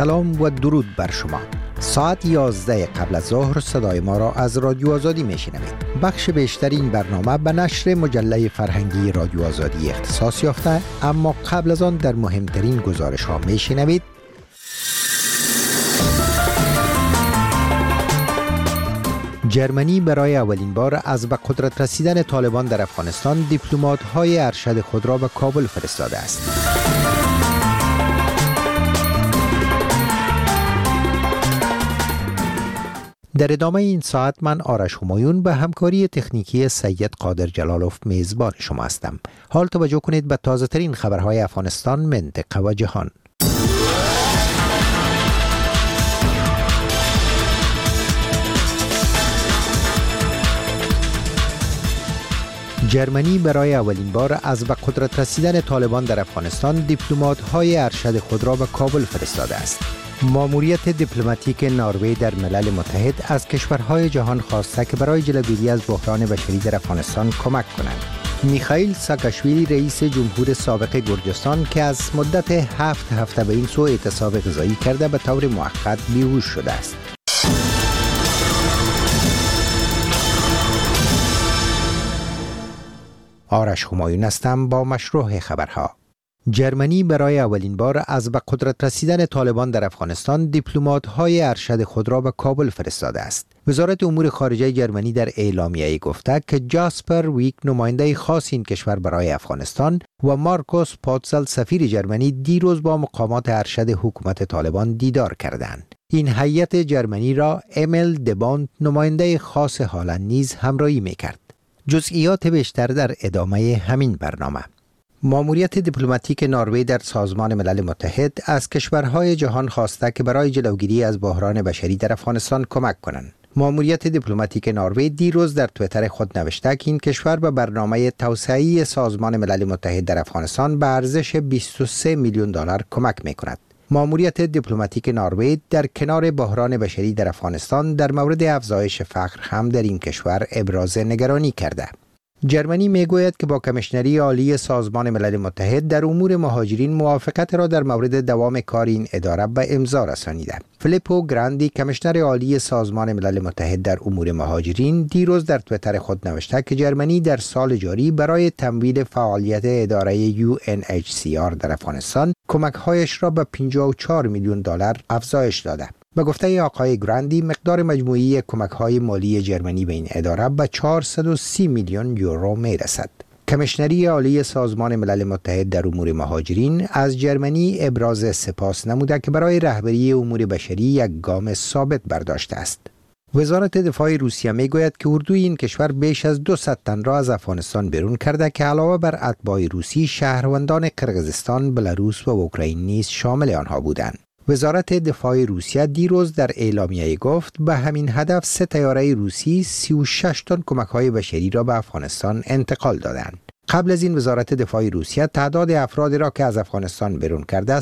سلام و درود بر شما. ساعت 11 قبل از ظهر صدای ما را از رادیو آزادی میشنوید. بخش بیشتر این برنامه به نشر مجله فرهنگی رادیو آزادی اختصاص یافته، اما قبل از آن در مهمترین گزارش ها میشنوید. جرمنی برای اولین بار از به قدرت رسیدن طالبان در افغانستان دیپلمات‌های ارشد خود را به کابل فرستاده است. در ادامه این ساعت من آرش همایون به همکاری تکنیکی سید قادر جلالوف میزبان شما هستم. حال توجه کنید به تازه ترین خبرهای افغانستان، منطقه و جهان. جرمنی برای اولین بار از به قدرت رسیدن طالبان در افغانستان دیپلمات‌های ارشد خود را به کابل فرستاده است. ماموریت دیپلماتیک نروژ در ملل متحد از کشورهای جهان خواسته که برای جلوگیری از بحران بشری در افغانستان کمک کنند. میخائیل ساکاشویلی رئیس جمهور سابق گرجستان که از مدت 7 هفته به این سو اعتصاب غذایی کرده به طور موقت بیهوش شده است. آرش همایون هستم با مشروع خبرها. جرمنی برای اولین بار از به قدرت رسیدن طالبان در افغانستان دیپلمات‌های ارشد خود را به کابل فرستاده است. وزارت امور خارجه جرمنی در اعلامیه‌ای گفته که جاسپر ویک نماینده خاص این کشور برای افغانستان و مارکوس پاتزل سفیر جرمنی دیروز با مقامات ارشد حکومت طالبان دیدار کردند. این هیئت جرمنی را امیل دباند نماینده خاص هالند نیز همراهی می‌کرد. جزئیات بیشتر در ادامه همین برنامه. ماموریت دیپلماتیک نروژ در سازمان ملل متحد از کشورهای جهان خواسته که برای جلوگیری از بحران بشری در افغانستان کمک کنند. ماموریت دیپلماتیک نروژ دیروز در توییتر خود نوشته که این کشور به برنامه توسعه‌ای سازمان ملل متحد در افغانستان به ارزش 23 میلیون دلار کمک می‌کند. ماموریت دیپلماتیک نروژ در کنار بحران بشری در افغانستان در مورد افزایش فقر هم در این کشور ابراز نگرانی کرده. جرمنی میگوید که با کمیشنری عالی سازمان ملل متحد در امور مهاجرین موافقت را در مورد دوام کار این اداره به امضا رسانیده. فیلیپو گراندی کمیشنر عالی سازمان ملل متحد در امور مهاجرین دیروز در توییتر خود نوشته که جرمنی در سال جاری برای تمویل فعالیت اداره UNHCR در افغانستان کمک‌هایش را به 54 میلیون دلار افزایش داده. به گفته آقای گراندی مقدار مجموعی کمک‌های مالی جرمنی به این اداره به 430 میلیون یورو میرسد. کمیشنری عالی سازمان ملل متحد در امور مهاجرین از جرمنی ابراز سپاس نموده که برای رهبری امور بشری یک گام ثابت برداشته است. وزارت دفاع روسیه میگوید که اردوی این کشور بیش از 200 تن را از افغانستان بیرون کرده که علاوه بر اتباع روسی شهروندان قرقیزستان، بلاروس و اوکراین نیز شامل آنها بودند. وزارت دفاع روسیه دیروز در اعلامیه گفت به همین هدف 3 طیاره روسی 36 تن کمک‌های بشری را به افغانستان انتقال دادند. قبل از این وزارت دفاع روسیه تعداد افرادی را که از افغانستان بیرون کرده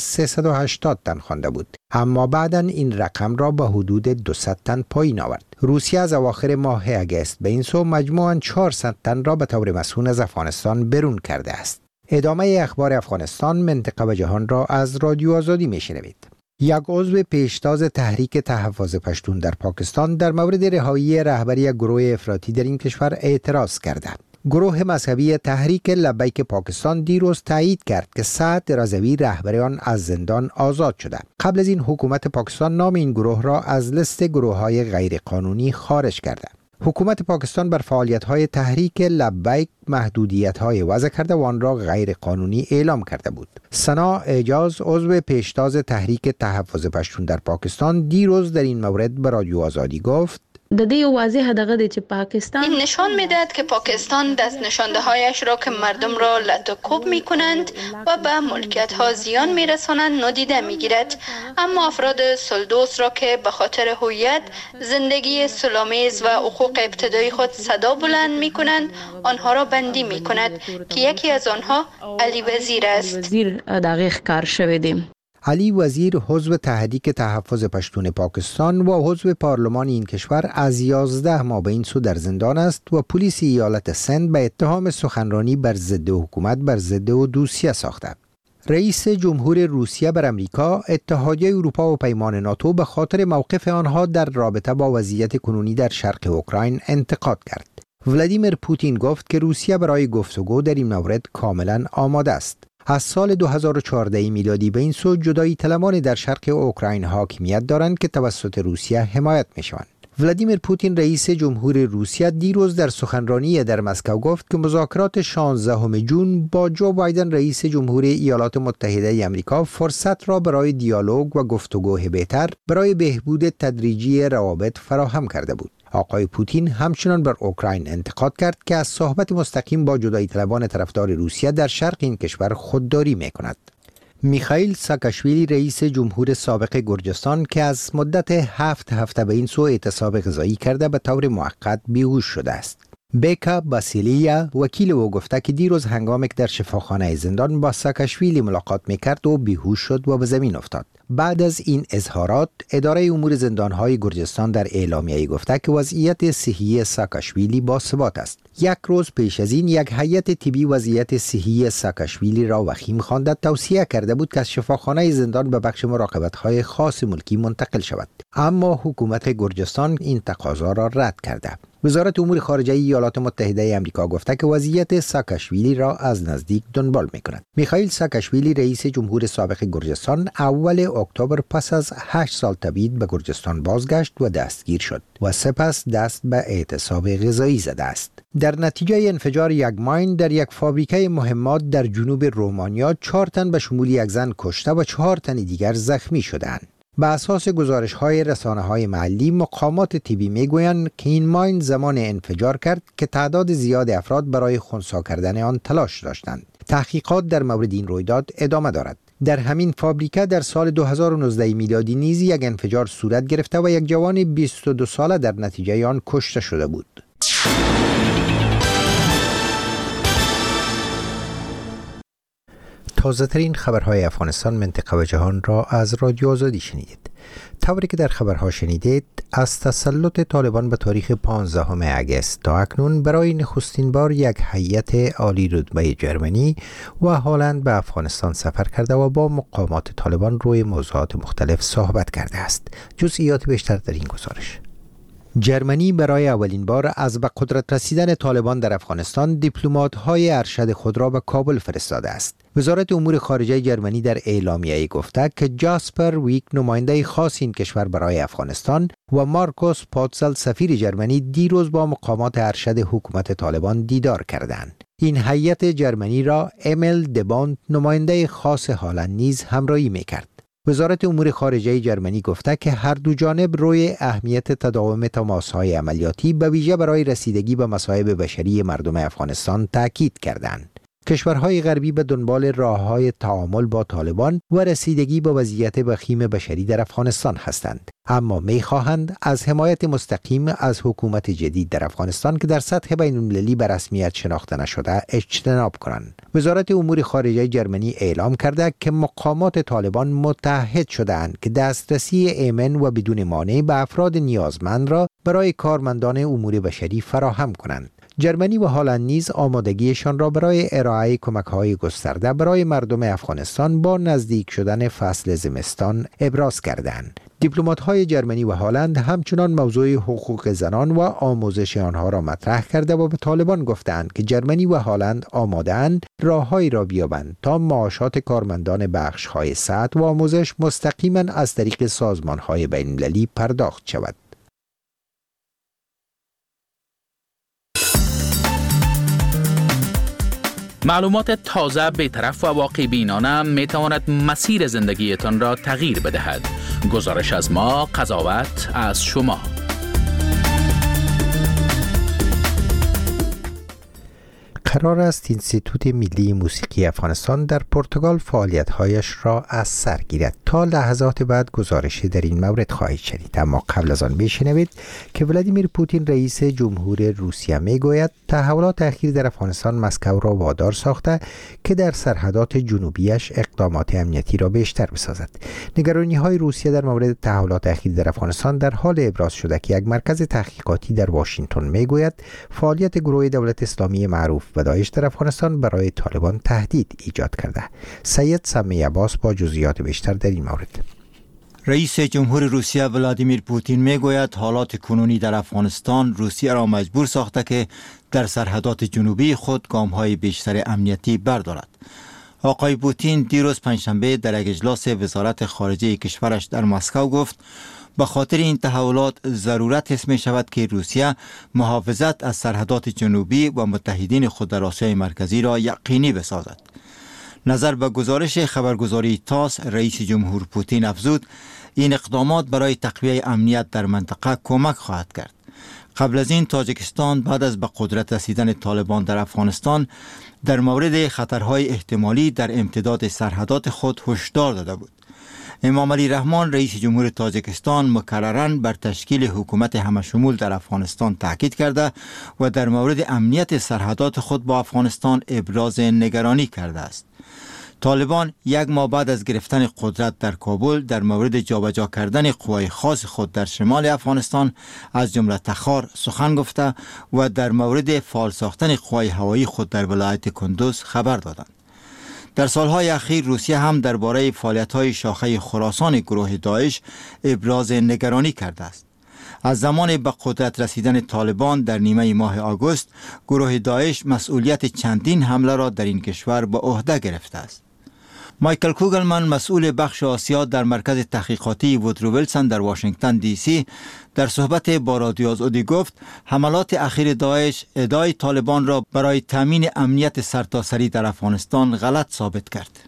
380 تن خوانده بود، اما بعداً این رقم را به حدود 200 تن پایین آورد. روسیه از اواخر ماه اگست به این سو مجموعاً 400 تن را به طور مسئول از افغانستان بیرون کرده است. ادامه اخبار افغانستان، منطقه و جهان را از رادیو آزادی میشنوید. یک عضو پیشتاز تحریک تحفظ پشتون در پاکستان در مورد رهایی رهبری گروه افراطی در این کشور اعتراض کرده. گروه مذهبی تحریک لبیک پاکستان دیروز تایید کرد که سعد رضوی رهبر آن از زندان آزاد شده. قبل از این حکومت پاکستان نام این گروه را از لیست گروه‌های غیرقانونی خارج کرده. حکومت پاکستان بر فعالیت‌های تحریک لبیک محدودیت‌های وضع کرده و آن را غیر قانونی اعلام کرده بود. سنا اعجاز عضو پیشتاز تحریک تحفظ پشتون در پاکستان دیروز در این مورد به رادیو آزادی گفت د دې واضح دغه د چې پاکستان این نشان میدهد که پاکستان دست نشانده هایش را که مردم را لطوکوب می کنند و به ملکیت ها زیان می رسانند نادیده می گیرد، اما افراد سلدوس را که به خاطر هویت، زندگی سلامیز و حقوق ابتدایی خود صدا بلند می کنند آنها را بندی می کند که یکی از آنها علی وزیر است. وزیر دقیق کار شوی دی. علی وزیر عضو تحریک تحفظ پشتون پاکستان و عضو پارلمان این کشور از 11 ماه به این سو در زندان است و پلیس ایالت سند به اتهام سخنرانی بر ضد حکومت بر ضد او دوسیه ساخته. رئیس جمهور روسیه بر امریکا، اتحادیه اروپا و پیمان ناتو به خاطر موقف آنها در رابطه با وضعیت کنونی در شرق اوکراین انتقاد کرد. ولادیمیر پوتین گفت که روسیه برای گفتگو در این مورد کاملا آماده است. از سال 2014 میلادی به این سو جدایی طلبان در شرق اوکراین حاکمیت دارند که توسط روسیه حمایت می‌شوند. ولادیمیر پوتین رئیس جمهور روسیه دیروز در سخنرانی در مسکو گفت که مذاکرات 16 جون با جو بایدن رئیس جمهور ایالات متحده آمریکا فرصت را برای دیالوگ و گفتگو بهتر برای بهبود تدریجی روابط فراهم کرده بود. آقای پوتین همچنان بر اوکراین انتقاد کرد که از صحبت مستقیم با جدایی طلبان طرفدار روسیه در شرق این کشور خودداری می‌کند. میخائیل ساکاشویلی رئیس جمهور سابق گرجستان که از مدت 7 هفته به این سو اعتصاب غذایی کرده به طور موقت بیهوش شده است. بیکا باسیلیا وکیل او گفته که دیروز هنگامی که در شفاخانه زندان با ساکاشویلی ملاقات میکرد و بیهوش شد و به زمین افتاد. بعد از این اظهارات، اداره امور زندانهای گرجستان در اعلامیه‌ای گفته که وضعیت صحی ساکاشویلی باثبات است. یک روز پیش از این یک هیئت طبی وضعیت صحی ساکاشویلی را وخیم خوانده توصیه کرده بود که از شفاخانه زندان به بخش مراقبت‌های خاص ملکی منتقل شود، اما حکومت گرجستان این تقاضا را رد کرده. وزارت امور خارجه ایالات متحده آمریکا گفته که وضعیت ساکاشویلی را از نزدیک دنبال می‌کند. میخائیل ساکاشویلی رئیس جمهور سابق گرجستان اول اکتبر پس از 8 سال تبعید به گرجستان بازگشت و دستگیر شد و سپس دست به اعتصاب غذایی زده است. در نتیجه انفجار یک ماین در یک فابریکه مهمات در جنوب رومانیا 4 تن به شمول یک زن کشته و 4 تن دیگر زخمی شدند. به اساس گزارش‌های رسانه‌های محلی، مقامات طبی می‌گویند که این ماین زمان انفجار کرد که تعداد زیاد افراد برای خنثی کردن آن تلاش داشتند. تحقیقات در مورد این رویداد ادامه دارد. در همین فابریکه در سال 2019 میلادی نیز یک انفجار صورت گرفته و یک جوان 22 ساله در نتیجه آن کشته شده بود. تازه ترین خبرهای افغانستان، منطقه و جهان را از رادیو آزادی شنیدید. طوری که در خبرها شنیدید، از تسلط طالبان به تاریخ 15 اگست تا اکنون برای نخستین بار یک هیئت عالی رتبه جرمنی و هلند به افغانستان سفر کرده و با مقامات طالبان روی موضوعات مختلف صحبت کرده است. جزئیات بیشتر در این گزارش. جرمنی برای اولین بار از به قدرت رسیدن طالبان در افغانستان دیپلمات‌های ارشد خود را به کابل فرستاده است. وزارت امور خارجه جرمنی در اعلامیه‌ای گفته که جاسپر ویک نماینده خاص این کشور برای افغانستان و مارکوس پاتزل سفیر جرمنی دیروز با مقامات ارشد حکومت طالبان دیدار کردند. این هیئت جرمنی را امیل دباند نماینده خاص هلند نیز همراهی می‌کرد. وزارت امور خارجه جرمنی گفته که هر دو جانب روی اهمیت تداوم تماس‌های عملیاتی به ویژه برای رسیدگی به مصالح بشری مردم افغانستان تاکید کردند. کشورهای غربی به دنبال راه‌های تعامل با طالبان و رسیدگی به وضعیت وخیم بشری در افغانستان هستند، اما می‌خواهند از حمایت مستقیم از حکومت جدید در افغانستان که در سطح بین‌المللی به رسمیت شناخته نشده اجتناب کنند. وزارت امور خارجه جرمنی اعلام کرده که مقامات طالبان متحد شده‌اند که دسترسی ایمن و بدون مانع به افراد نیازمند را برای کارمندان امور بشری فراهم کنند. جرمنی و هلند نیز آمادگیشان را برای ارائه کمک‌های گسترده برای مردم افغانستان با نزدیک شدن فصل زمستان ابراز کردند. دیپلمات‌های جرمنی و هلند همچنان موضوع حقوق زنان و آموزش آنها را مطرح کرده و به طالبان گفتند که جرمنی و هلند آماده‌اند راههایی را بیابند تا معاشات کارمندان بخش‌های صحت و آموزش مستقیما از طریق سازمان‌های بین‌المللی پرداخت شود. معلومات تازه، بی‌طرف و واقع بینانه می تواند مسیر زندگیتان را تغییر بدهد. گزارش از ما، قضاوت از شما. قرار است اینستیتوت ملی موسیقی افغانستان در پرتغال فعالیت‌هایش را از سر گیرد. تا لحظات بعد گزارشی در این مورد خواهید شنید، اما قبل از آن بشنوید که ولادیمیر پوتین رئیس جمهور روسیه میگوید تحولات اخیر در افغانستان مسکو را وادار ساخته که در سرحدات جنوبیش اقدامات امنیتی را بیشتر بسازد. نگرانی‌های روسیه در مورد تحولات اخیر در افغانستان در حال ابراز شده که یک مرکز تحقیقاتی در واشنگتن میگوید فعالیت گروه دولت اسلامی معروف و داعش در افغانستان برای طالبان تهدید ایجاد کرده. سید سمی عباس با جزئیات بیشتر در این مورد. رئیس جمهور روسیه ولادیمیر پوتین میگوید حالات کنونی در افغانستان روسیه را مجبور ساخته که در سرحدات جنوبی خود گام‌های بیشتر امنیتی بردارد. آقای پوتین دیروز پنجشنبه در یک اجلاس وزارت خارجه کشورش در مسکو گفت به خاطر این تحولات ضرورت حس می شود که روسیه محافظت از سرحدات جنوبی و متحدین خود در آسیای مرکزی را یقینی بسازد. نظر به گزارش خبرگزاری تاس، رئیس جمهور پوتین افزود این اقدامات برای تقویت امنیت در منطقه کمک خواهد کرد. قبل از این تاجیکستان بعد از به قدرت رسیدن طالبان در افغانستان در مورد خطرهای احتمالی در امتداد سرحدات خود هشدار داده بود. امام علی رحمان رئیس جمهور تاجیکستان مکرراً بر تشکیل حکومت همشمول در افغانستان تاکید کرده و در مورد امنیت سرحدات خود با افغانستان ابراز نگرانی کرده است. طالبان یک ماه بعد از گرفتن قدرت در کابل در مورد جابجا کردن قوای خاص خود در شمال افغانستان از جمله تخار سخن گفته و در مورد فعال ساختن قوای هوایی خود در ولایت کندوز خبر دادند. در سالهای اخیر روسیه هم درباره فعالیت‌های شاخه خراسان گروه داعش ابراز نگرانی کرده است. از زمان به قدرت رسیدن طالبان در نیمه ماه آگوست گروه داعش مسئولیت چندین حمله را در این کشور به عهده گرفته است. مایکل کوگلمن مسئول بخش آسیا در مرکز تحقیقاتی وودرو ویلسون در واشنگتن دی سی در صحبت با رادیو آزادی گفت حملات اخیر داعش ادعای طالبان را برای تامین امنیت سرتاسری در افغانستان غلط ثابت کرد.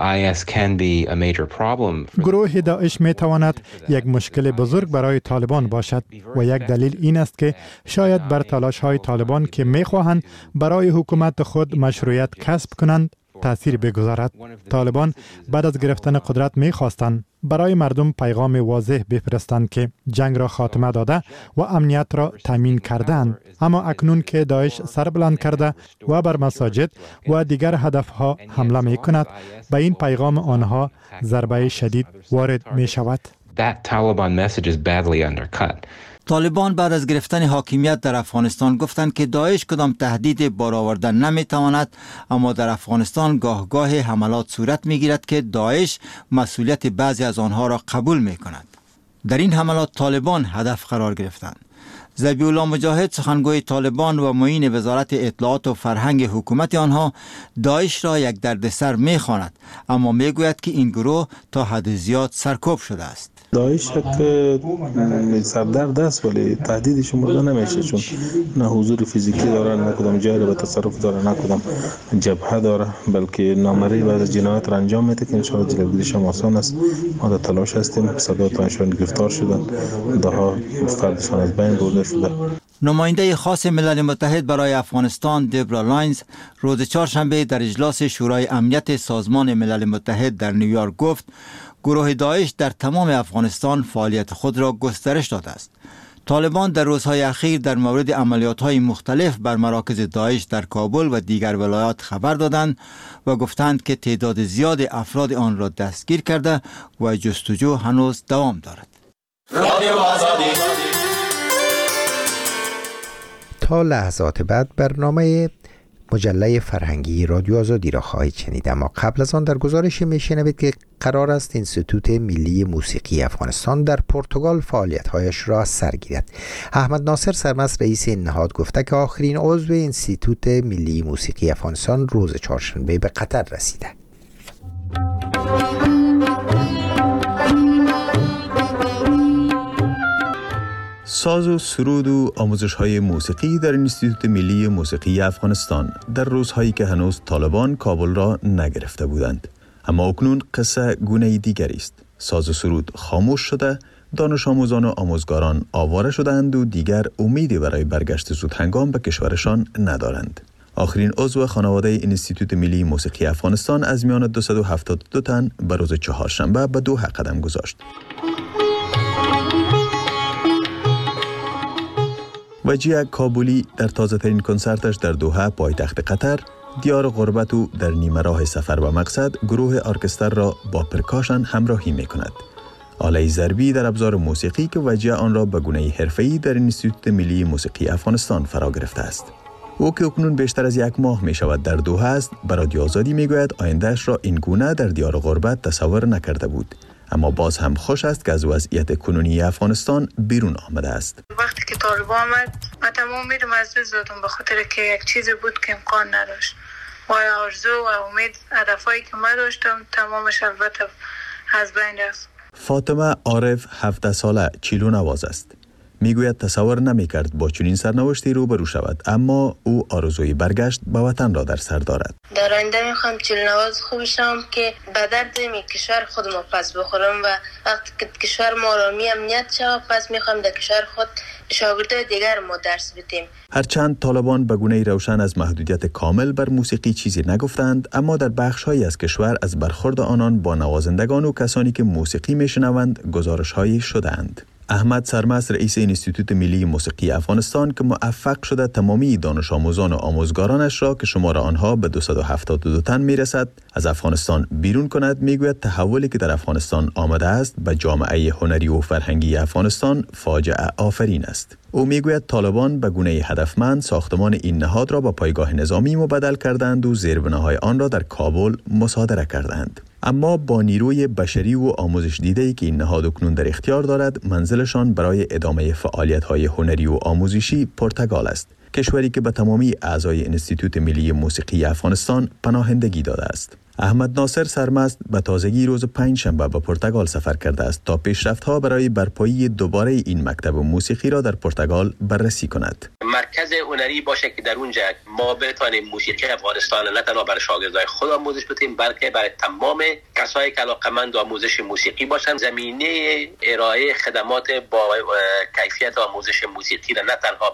گروه داعش می تواند یک مشکل بزرگ برای طالبان باشد و یک دلیل این است که شاید بر تلاش های طالبان که می خواهند برای حکومت خود مشروعیت کسب کنند تأثیر بگذارد. طالبان بعد از گرفتن قدرت می خواستند برای مردم پیغام واضح بفرستند که جنگ را خاتمه داده و امنیت را تامین کردند، اما اکنون که داعش سر بلند کرده و بر مساجد و دیگر هدفها حمله می کند به این پیغام آنها ضربه شدید وارد می شود. طالبان بعد از گرفتن حاکمیت در افغانستان گفتند که داعش کدام تهدید برآوردن نمیتواند، اما در افغانستان گاه گاه حملات صورت میگیرد که داعش مسئولیت بعضی از آنها را قبول میکند. در این حملات طالبان هدف قرار گرفتند. ذبیح الله مجاهد سخنگوی طالبان و معین وزارت اطلاعات و فرهنگ حکومت آنها داعش را یک دردسر میخواند، اما میگوید که این گروه تا حد زیاد سرکوب شده است. داعش که سردرد است ولی تهدیدش مرده نمیشه، چون نه حضور فیزیکی داره، نه کدام جای به تصرف داره، نه کدام جبهه داره، بلکه نامرئی بعض از جنایات را انجام میده که ان شاء الله جلوگیریش هم آسان است. ما در تلاش هستیم. صدا تانشون گرفتار شدن، دهها فردشان از بین برده شده. نماینده خاص ملل متحد برای افغانستان دبرا لاینز روز چهارشنبه در اجلاس شورای امنیت سازمان ملل متحد در نیویورک گفت گروه داعش در تمام افغانستان فعالیت خود را گسترش داده است. طالبان در روزهای اخیر در مورد عملیات‌های مختلف بر مراکز داعش در کابل و دیگر ولایات خبر دادند و گفتند که تعداد زیاد افراد آن را دستگیر کرده و جستجو هنوز دوام دارد. تا لحظات بعد برنامه مجله فرهنگی رادیو آزادی را خواهید شنید، اما قبل از آن در گزارش میشنوید که قرار است انستیتوت ملی موسیقی افغانستان در پرتغال فعالیت‌هایش را سر گیرد. احمد ناصر سرمست رئیس این نهاد گفته که آخرین عضو انستیتوت ملی موسیقی افغانستان روز چهارشنبه به قطر رسیده. ساز و سرود و آموزش‌های موسیقی در انستیتوت ملی موسیقی افغانستان در روزهایی که هنوز طالبان کابل را نگرفته بودند. اما اکنون قصه گونه دیگری است. ساز و سرود خاموش شده، دانش آموزان و آموزگاران آواره شدند و دیگر امیدی برای برگشت زودهنگام به کشورشان ندارند. آخرین عضو خانواده انستیتوت ملی موسیقی افغانستان از میان 272 تن به روز چهارشنبه به دوحه قدم گذاشت. وجیه کابلی در تازه ترین کنسرتش در دوحه پایتخت قطر، دیار غربت و در نیمه راه سفر به مقصد، گروه ارکستر را با پرکاشن همراهی می کند. آله ضربی در ابزار موسیقی که وجیه آن را به گونه حرفه‌ای در انستیتوت ملی موسیقی افغانستان فرا گرفته است. او که اکنون بیشتر از 1 ماه می شود در دوحه است، به رادیو آزادی می گوید آیندهش را این گونه در دیار غربت تصور نکرده بود. اما باز هم خوش است که از وضعیت کنونی افغانستان بیرون آمده است. وقتی که طالبان آمد من تمام میرم از دست دادم، به خاطر که یک چیزی بود که امکان نداشت و آرزو و امید هدفایی که من داشتم تمامش البته از بین رفت. فاطمه عارف 17 ساله چیلونواز است. میگوید تصور نمیکرد با چنین سرنوشتی روبرو شود، اما او آرزوی برگشت به وطن را در سر دارد. در آینده میخوام چیلونواز خوب شم که به درد کشور خودم پس بخورم و وقتی که کشور ما را امنیت شود پس میخوام در کشور خود شاگردای دیگر ما درس بدیم. هرچند طالبان به گونه‌ای روشن از محدودیت کامل بر موسیقی چیزی نگفتند، اما در بخش‌هایی از کشور از برخورد آنان با نوازندگان و کسانی که موسیقی میشنوند گزارش‌هایی شدند. احمد سرمست رئیس انستیتوت ملی موسیقی افغانستان که موفق شده تمامی دانش آموزان و آموزگارانش را که شمار آنها به 272 تن میرسد از افغانستان بیرون کند، میگوید تحولی که در افغانستان آمده است به جامعه هنری و فرهنگی افغانستان فاجعه آفرین است. او میگوید طالبان به گونه هدفمند ساختمان این نهاد را با پایگاه نظامی مبدل کردند و زیربناهای آن را در کابل مصادره کردند. اما با نیروی بشری و آموزش دیده‌ای که این نهاد اکنون در اختیار دارد، منزلشان برای ادامه فعالیت‌های هنری و آموزشی پرتغال است، کشوری که به تمامی اعضای انستیتوت ملی موسیقی افغانستان پناهندگی داده است. احمد ناصر سرمست به تازگی روز 5 شنبه به پرتغال سفر کرده است تا پیشرفت‌ها برای برپایی دوباره این مکتب موسیقی را در پرتغال بررسی کند. مرکز هنری باشه که در اونجا ما بتوانیم موسیقی افغانستان نه تنها برای شاگردای خود آموزش بدیم بلکه برای تمام کسایی که علاقه‌مند آموزش موسیقی باشند. زمینه ارائه خدمات با کیفیت آموزش موسیقی را نه تنها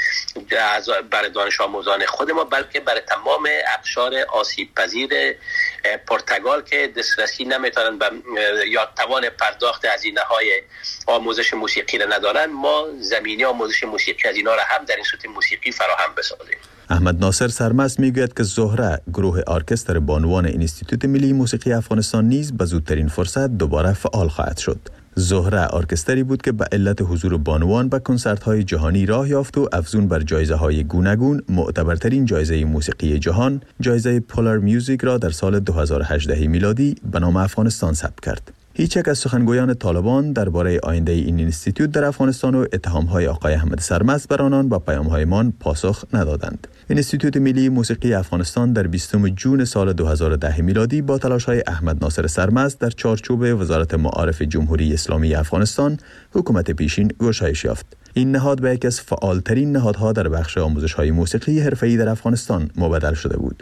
برای دانش آموزان خود ما بلکه برای تمام اقشار آسیب پذیر پرتغال که دسترسی نمیتونن یا توان پرداخت هزینه‌های آموزش موسیقی را ندارن، ما زمینه آموزش موسیقی از اینا را هم در انستیتوت موسیقی فراهم بسازیم. احمد ناصر سرمست میگوید که زهره گروه ارکستر بانوان انستیتوت ملی موسیقی افغانستان نیز به زودترین فرصت دوباره فعال خواهد شد. زهره ارکستری بود که به علت حضور بانوان به کنسرت‌های جهانی راه یافت و افزون بر جایزه‌های گوناگون معتبرترین جایزه موسیقی جهان، جایزه پولار میوزیک را در سال 2018 میلادی به نام افغانستان ثبت کرد. هیچ یک از سخنگویان طالبان درباره آینده این اینستیتوت در افغانستان و اتهام‌های آقای احمد سرمست بر آنان با پیام‌هایمان پاسخ ندادند. انستیتوت ملی موسیقی افغانستان در 20 جون سال 2010 میلادی با تلاش‌های احمد ناصر سرمست در چارچوب وزارت معارف جمهوری اسلامی افغانستان حکومت پیشین گشایش یافت. این نهاد به یکی از فعالترین نهادها در بخش آموزش‌های موسیقی حرفه‌ای در افغانستان مبدل شده بود.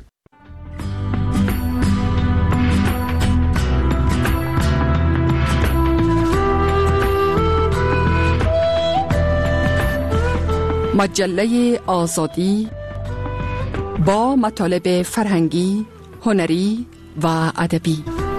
مجله آزادی با مطالب فرهنگی، هنری و ادبی.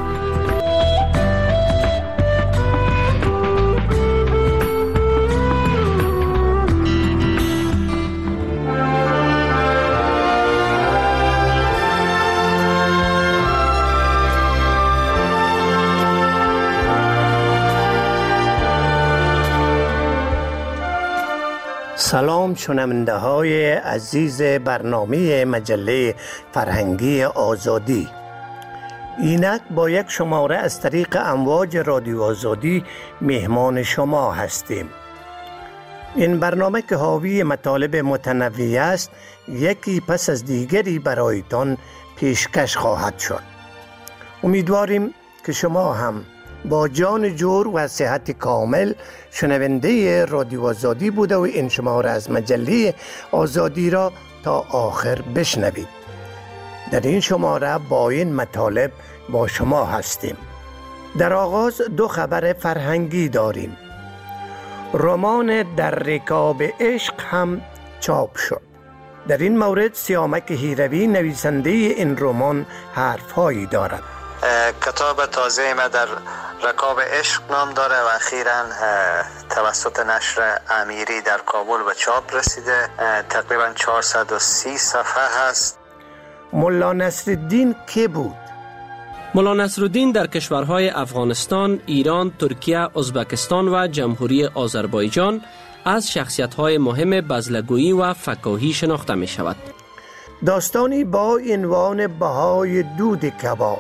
سلام شنونده های عزیز برنامه مجله فرهنگی آزادی. اینک با یک شماره از طریق امواج رادیو آزادی مهمان شما هستیم. این برنامه که حاوی مطالب متنوع است، یکی پس از دیگری برایتان پیشکش خواهد شد. امیدواریم که شما هم با جان جور و صحت کامل شنونده رادیو آزادی بوده و این شماره از مجله آزادی را تا آخر بشنوید. در این شماره با این مطالب با شما هستیم. در آغاز 2 خبر فرهنگی داریم. رمان در رکاب عشق هم چاپ شد. در این مورد سیامک هیروی نویسنده این رمان حرفهایی دارد. کتاب تازه ما در رکاب عشق نام داره و اخیراً توسط نشر امیری در کابل به چاپ رسیده. تقریباً 430 صفحه هست. ملا نصرالدین کی بود؟ ملا نصرالدین در کشورهای افغانستان، ایران، ترکیه، ازبکستان و جمهوری آذربایجان از شخصیت‌های مهم بزلگویی و فکاهی شناخته می شود. داستانی با عنوان بهای دود کباب.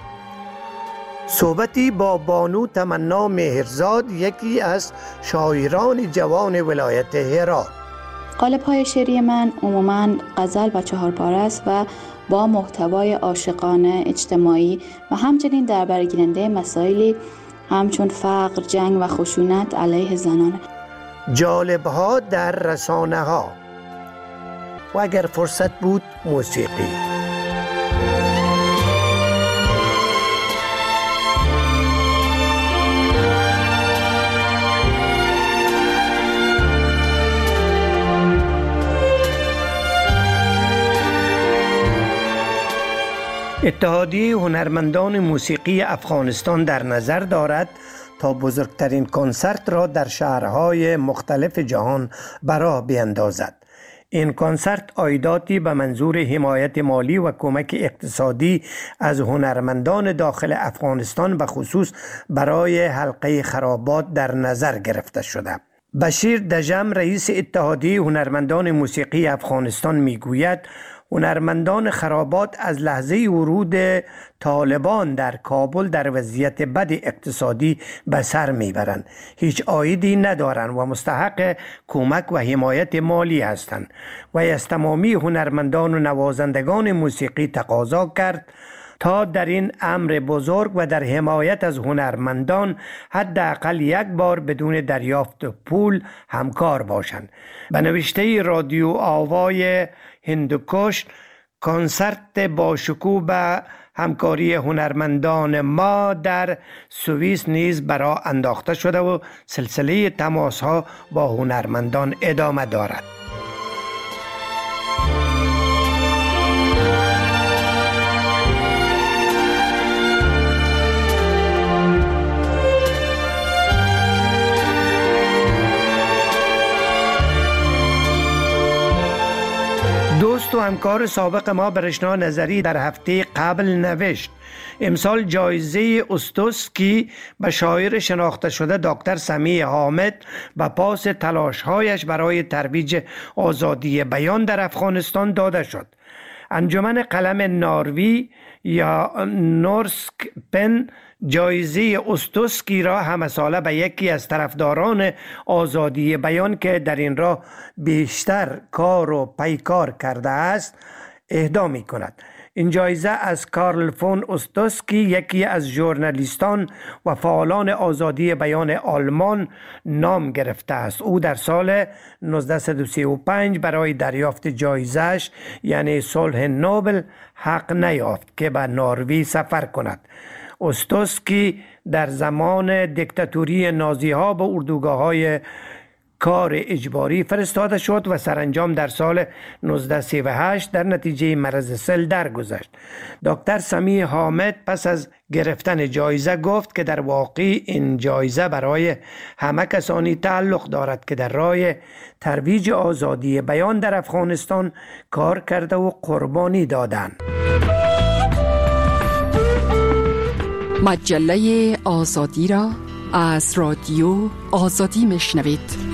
صحبتی با بانو تمنا مهرزاد، یکی از شاعران جوان ولایت هرات. قالب‌های شعری من عموماً غزل و چهارپاره است و با محتوای عاشقانه، اجتماعی و همچنین در برگیرنده مسائلی همچون فقر، جنگ و خشونت علیه زنان. جالب‌ها در رسانه‌ها و اگر فرصت بود موسیقی. اتحادیه هنرمندان موسیقی افغانستان در نظر دارد تا بزرگترین کنسرت را در شهرهای مختلف جهان به راه بیندازد. این کنسرت عایداتی به منظور حمایت مالی و کمک اقتصادی از هنرمندان داخل افغانستان به خصوص برای حلقه خرابات در نظر گرفته شده. بشیر دژم رئیس اتحادیه هنرمندان موسیقی افغانستان میگوید هنرمندان خرابات از لحظه ورود طالبان در کابل در وضعیت بد اقتصادی به سر میبرند. هیچ عایدی ندارند و مستحق کمک و حمایت مالی هستند و از تمامی هنرمندان و نوازندگان موسیقی تقاضا کرد تا در این امر بزرگ و در حمایت از هنرمندان حداقل یک بار بدون دریافت پول همکار باشند. به نوشته رادیو آوای هندوکش، کنسرت با شکوه به همکاری هنرمندان ما در سوئیس نیز برا انداخته شده و سلسله تماس ها با هنرمندان ادامه دارد. دوست و همکار سابق ما برشنا نظری در هفته قبل نوشت امسال جایزه استوسکی به شاعر شناخته شده دکتر سمیع حامد و پاس تلاش‌هایش برای ترویج آزادی بیان در افغانستان داده شد. انجمن قلم ناروی یا نورسک پن جایزه استوسکی را همه ساله به یکی از طرفداران آزادی بیان که در این راه بیشتر کار و پیکار کرده است اهدا می کند. این جایزه از کارل فون استوسکی، یکی از ژورنالیستان و فعالان آزادی بیان آلمان نام گرفته است. او در سال 1935 برای دریافت جایزه‌اش یعنی صلح نوبل حق نیافت که به نروژ سفر کند. استوسکی در زمان دیکتاتوری نازی ها به اردوگاه‌های کار اجباری فرستاده شد و سرانجام در سال 1938 در نتیجه مرض سل درگذشت. دکتر سمیع حامد پس از گرفتن جایزه گفت که در واقع این جایزه برای همه کسانی تعلق دارد که در راه ترویج آزادی بیان در افغانستان کار کرده و قربانی دادند. مجله آزادی را از رادیو آزادی میشنوید.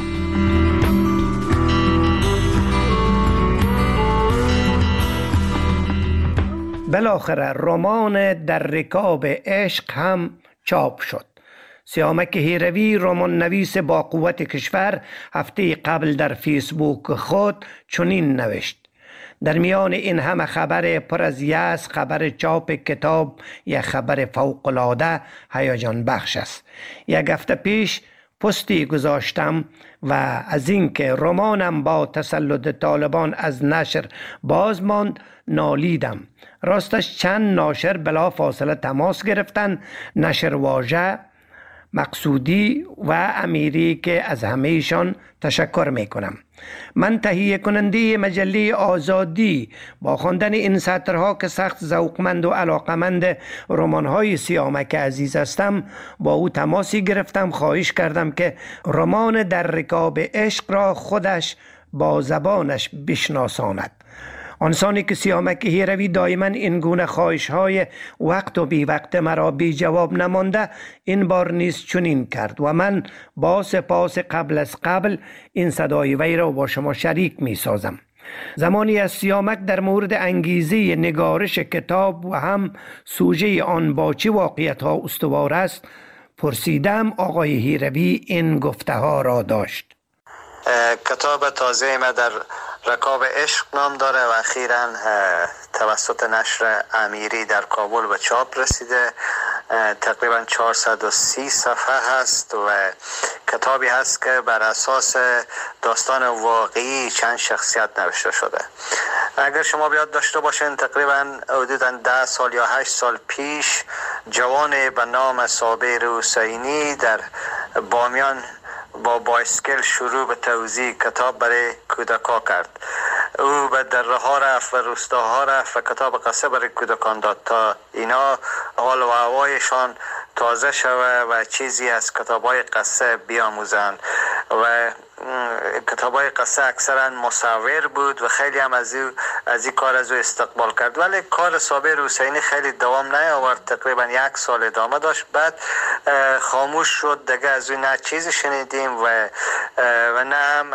بالاخره رمان در رکاب عشق هم چاپ شد. سیامک هیروی، رمان نویس با قوت کشور، هفته قبل در فیسبوک خود چنین نوشت: در میان این همه خبر پر از یأس، خبر چاپ کتاب یک خبر فوق‌العاده هیجان بخش است. یک هفته پیش پستی گذاشتم و از اینکه رمانم با تسلط طالبان از نشر باز ماند نالیدم. راستش چند ناشر بلا فاصله تماس گرفتن، نشر واژه، مقصودی و امیری که از همهشان تشکر میکنم. من تهیه کننده مجله آزادی با خواندن این سطرها که سخت ذوقمند و علاقمند رمان‌های سیامک عزیز هستم با او تماسی گرفتم. خواهش کردم که رمان در رکاب عشق را خودش با زبانش بشناساند. آنسانی که سیامک هیروی دائما این گونه خواهش های وقت و بی وقت مرا بی جواب نمانده، این بار نیز چنین کرد و من با سپاس قبل از قبل این صدای وی را با شما شریک می سازم. زمانی از سیامک در مورد انگیزه نگارش کتاب و هم سوژه آن با چه واقعیت ها استوار است پرسیدم. آقای هیروی این گفته ها را داشت: کتاب تازه ما در رکاب عشق نام داره و اخیراً توسط نشر امیری در کابل به چاپ رسیده. تقریبا 430 صفحه هست و کتابی هست که بر اساس داستان واقعی چند شخصیت نوشته شده. اگر شما بیاد داشته باشین، تقریبا حدوداً 10 سال یا 8 سال پیش جوان به نام صابر حسینی در بامیان با بایسکل شروع به توزیع کتاب برای کودکان کرد. او به دره ها رفت و روستاها رفت و کتاب قصه برای کودکان داد تا اینا حال و هوایشان تازه شوه و چیزی از کتاب های قصه بیاموزند. و کتاب های قصه اکثرا مصور بود و خیلی هم از این کار از او استقبال کرد، ولی کار صابر حسینی خیلی دوام نیاورد. تقریبا 1 سال ادامه داشت، بعد خاموش شد. دیگه از او نه چیزی شنیدیم و نه هم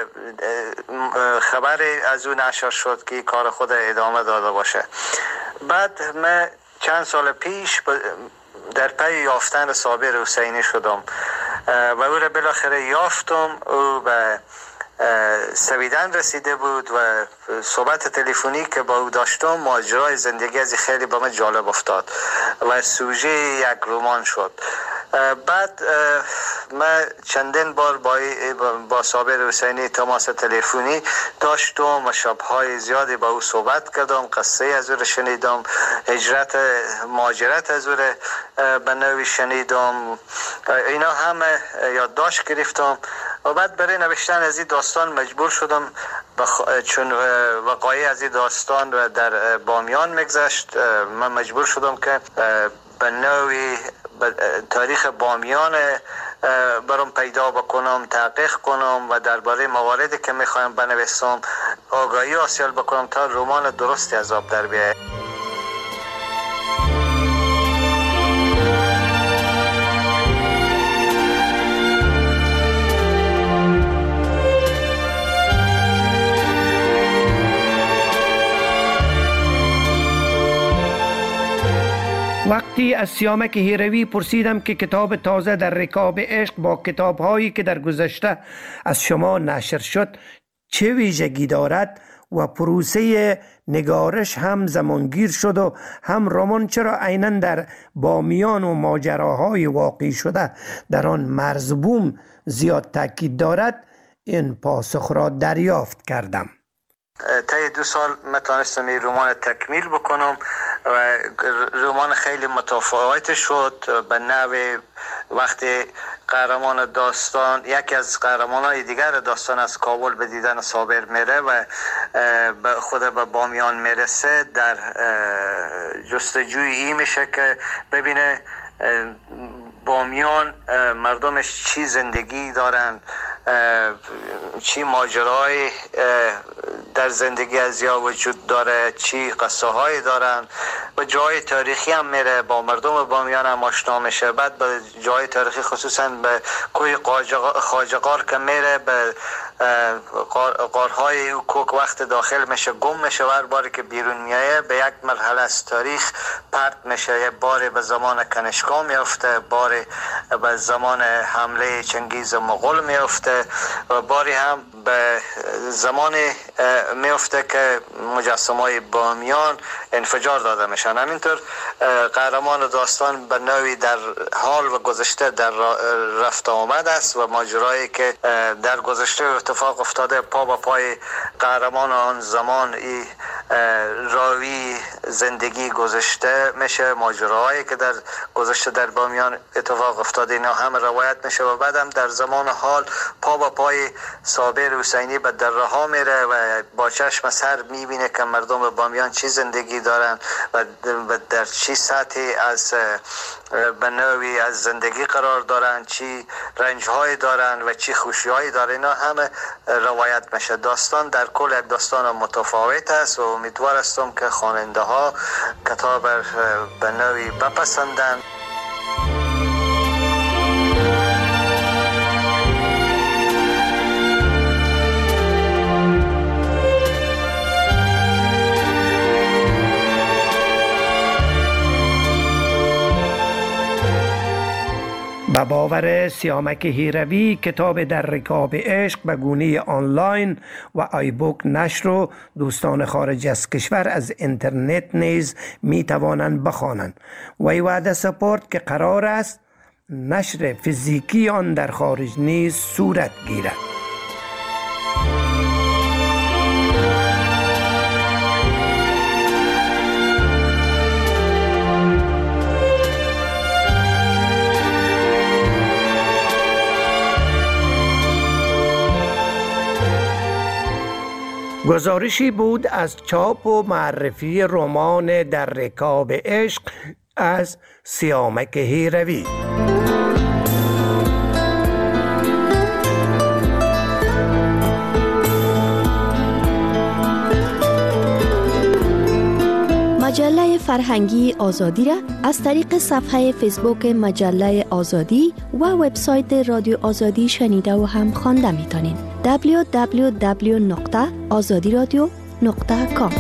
خبری از او نشر شد که کار خود ادامه داده باشه. بعد من چند سال پیش در پی یافتن صابر حسینی شدم و او را بالاخره یافتم. او به سویدن رسیده بود و صحبت تلفنی که با او داشتم ماجرای زندگی از خیلی به من جالب افتاد و سوژه یک رمان شد. بعد من چندین بار با صابر حسینی تماس تلفنی داشتم و شب‌های زیادی با او صحبت کردم، قصه از او را شنیدم، مهاجرت از او را به نوعی شنیدم، اینا همه یادداشت گرفتم و بعد برای نوشتن از این داستان مجبور شدم چون وقایع از این داستان را در بامیان میگذشت. من مجبور شدم که به نوعی تاریخ بامیان برام پیدا بکنم، تحقیق کنم و درباره مواردی که میخوایم بنویسم آگاهی حاصل بکنم تا رمان درستی از آب در بیاید. وقتی از سیامک هیروی پرسیدم که کتاب تازه در رکاب عشق با کتاب‌هایی که در گذشته از شما نشر شد چه ویژگی دارد و پروسه نگارش هم زمانگیر شد و هم رمان چرا عیناً در بامیان و ماجراهای واقعی شده در آن مرزبوم زیاد تاکید دارد، این پاسخ را دریافت کردم. طی 2 سال من تونستم این رمان تکمیل بکنم و رمان خیلی متفاوت شد. به نوع وقتی قهرمان داستان، یکی از قهرمان‌های دیگر داستان از کابل به دیدن صابر میره و خود به بامیان میرسه، در جستجوی این میشه که ببینه بامیان مردمش چی زندگی دارن، چی ماجرای در زندگی از یا وجود داره، چی قصه هایی دارن و جای تاریخی هم میره، با مردم بامیان هم آشنا میشه. بعد به جای تاریخی خصوصا به کوی خواجه‌غار که میره، به غارهای او کوک وقت داخل میشه گم میشه و هر باری که بیرون میایه به یک مرحله از تاریخ پرت میشه. یه باری به زمان کنشگاه میفته، باری به زمان حمله چنگیز مغول میفته و باری هم به زمانی میفته که مجسمه‌های بامیان انفجار داده میشن. همینطور قهرمان داستان به نوعی در حال و گذشته در رفت آمد است و ماجرایی که در گذشته اتفاق افتاده پا به پای قهرمان آن زمان راوی زندگی گذشته میشه، ماجراهایی که در گذشته در بامیان اتفاق افتاده اینا هم روایت میشه و بعدم در زمان حال پا به پای صابر حسینی به دره ها میره و با چشم سر میبینه که مردم بامیان چی زندگی دارن و در چی سطحی از به نوعی از زندگی قرار دارند، چی رنج‌های دارند و چی خوشی‌هایی دارند، اینا همه روایت میشه. داستان در کل یک داستان متفاوت است و امیدوار هستم که خواننده ها کتاب به نوعی بپسندند. به باور سیامک هیروی کتاب در رکاب عشق به گونه آنلاین و آیبوک نشر و دوستان خارج از کشور از اینترنت نیز می توانند بخوانند. وی وعده سپرد که قرار است نشر فیزیکی آن در خارج نیز صورت گیرد. گزارشی بود از چاپ و معرفی رمان در رکاب عشق از سیامک هیروی. مجله فرهنگی آزادی را از طریق صفحه فیسبوک مجله آزادی و وبسایت رادیو آزادی شنیده و هم خوانده میتونین. www.azadiradio.com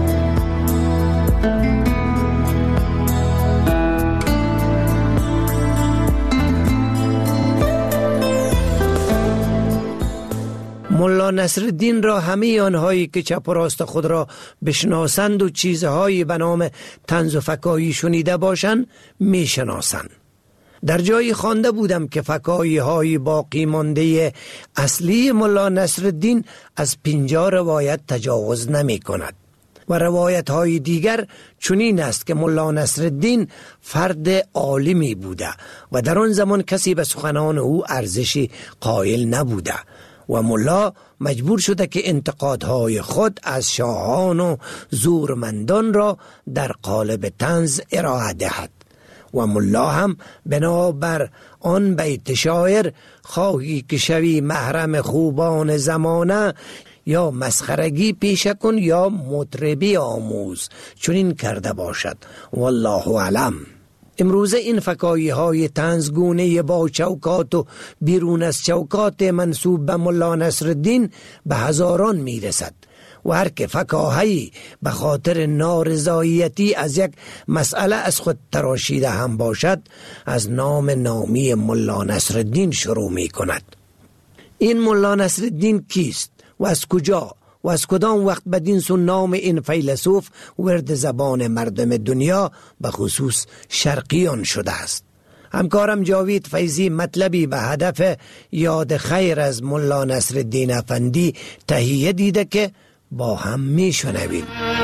ملا نصرالدین را همه آنهایی که چپ و راست خود را بشناسند و چیزهایی به نام طنز و فکاهی شنیده باشند میشناسند. در جایی خوانده بودم که فکاهی های باقی مانده اصلی ملا نصرالدین از 50 روایت تجاوز نمی کند و روایت های دیگر چنین است که ملا نصرالدین فرد عالمی بوده و در آن زمان کسی به سخنان او ارزشی قائل نبوده و ملا مجبور شده که انتقادهای خود از شاهان و زورمندان را در قالب طنز ارائه دهد و ملا هم بنابر آن بیت شاعر خواهی که شوی محرم خوبان زمانه یا مسخرگی پیشه کن یا مطربی آموز چنین کرده باشد. والله اعلم. امروزه این فکاهی های طنزگونه با چوکات و بیرون از چوکات منسوب به ملا نصرالدین به هزاران میرسد و هر که فکاهی به خاطر نارضایتی از یک مسئله از خود تراشیده هم باشد از نام نامی ملا نصرالدین شروع می کند. این ملا نصرالدین کیست و از کجا و از کدام وقت بدین سو نام این فیلسوف ورد زبان مردم دنیا به خصوص شرقیان شده است؟ همکارم جاوید فیضی مطلبی به هدف یاد خیر از ملا نصرالدین افندی تهیه دیده که با هم می شنویم.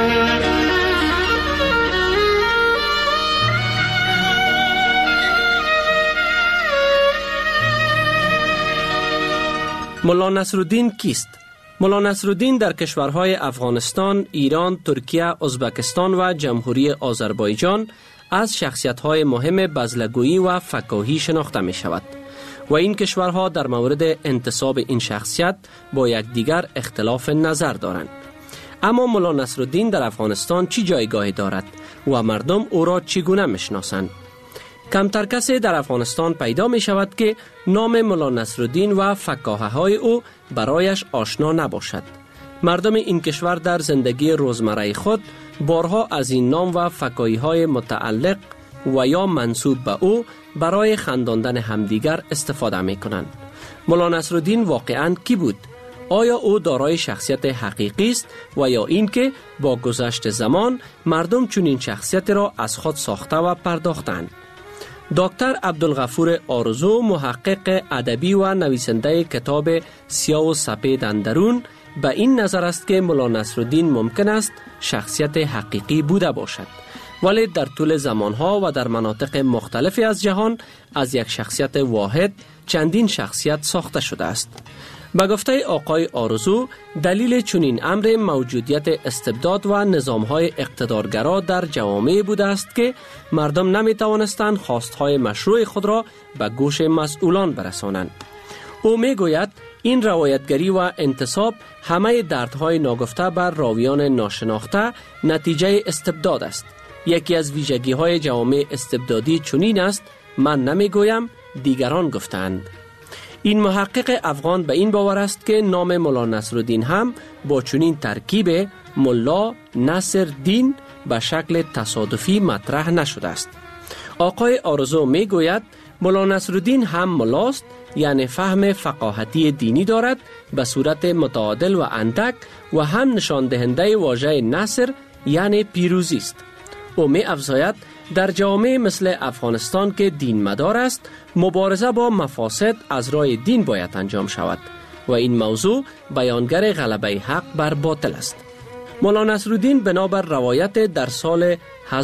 ملا نصرالدین کیست؟ ملا نصرالدین در کشورهای افغانستان، ایران، ترکیه، ازبکستان و جمهوری آذربایجان از شخصیت‌های مهم بزلگویی و فکاهی شناخته می شود و این کشورها در مورد انتساب این شخصیت با یکدیگر اختلاف نظر دارند. اما ملا نصرالدین در افغانستان چی جایگاهی دارد و مردم او را چگونه میشناسند؟ کمتر کسی در افغانستان پیدا می شود که نام ملا نصرالدین و فکاهه های او برایش آشنا نباشد. مردم این کشور در زندگی روزمره خود بارها از این نام و فکاهی های متعلق و یا منسوب به او برای خنداندن همدیگر استفاده می کنند. ملا نصرالدین واقعاً کی بود؟ آیا او دارای شخصیت حقیقی است و یا اینکه با گذشت زمان مردم چنین شخصیت را از خود ساخته و پرداختند؟ دکتر عبدالغفور آرزو، محقق ادبی و نویسنده کتاب سیاه و سپید اندرون، به این نظر است که ملا نصرالدین ممکن است شخصیت حقیقی بوده باشد، ولی در طول زمانها و در مناطق مختلفی از جهان از یک شخصیت واحد چندین شخصیت ساخته شده است. به گفته آقای آرزو، دلیل چنین امر موجودیت استبداد و نظام‌های اقتدارگرا در جوامع بوده است که مردم نمی‌توانستند خواست‌های مشروع خود را به گوش مسئولان برسانند. او می‌گوید این روایتگری و انتصاب همه دردهای ناگفته بر راویان ناشناخته نتیجه استبداد است. یکی از ویژگی‌های جوامع استبدادی چنین است: من نمی‌گویم، دیگران گفتند. این محقق افغان به این باور است که نام مولا نصرالدین هم با چنین ترکیب ملا نصر دین به شکل تصادفی مطرح نشده است. آقای آرزو می گوید مولا نصرالدین هم ملاست، یعنی فهم فقاهتی دینی دارد به صورت متعادل و اندک و هم نشان دهنده واژه نصر یعنی پیروزی است. او می افزاید در جامعه مثل افغانستان که دین مدار است، مبارزه با مفاسد از راه دین باید انجام شود و این موضوع بیانگر غلبه حق بر باطل است. مولا نصرالدین بنابر روایت در سال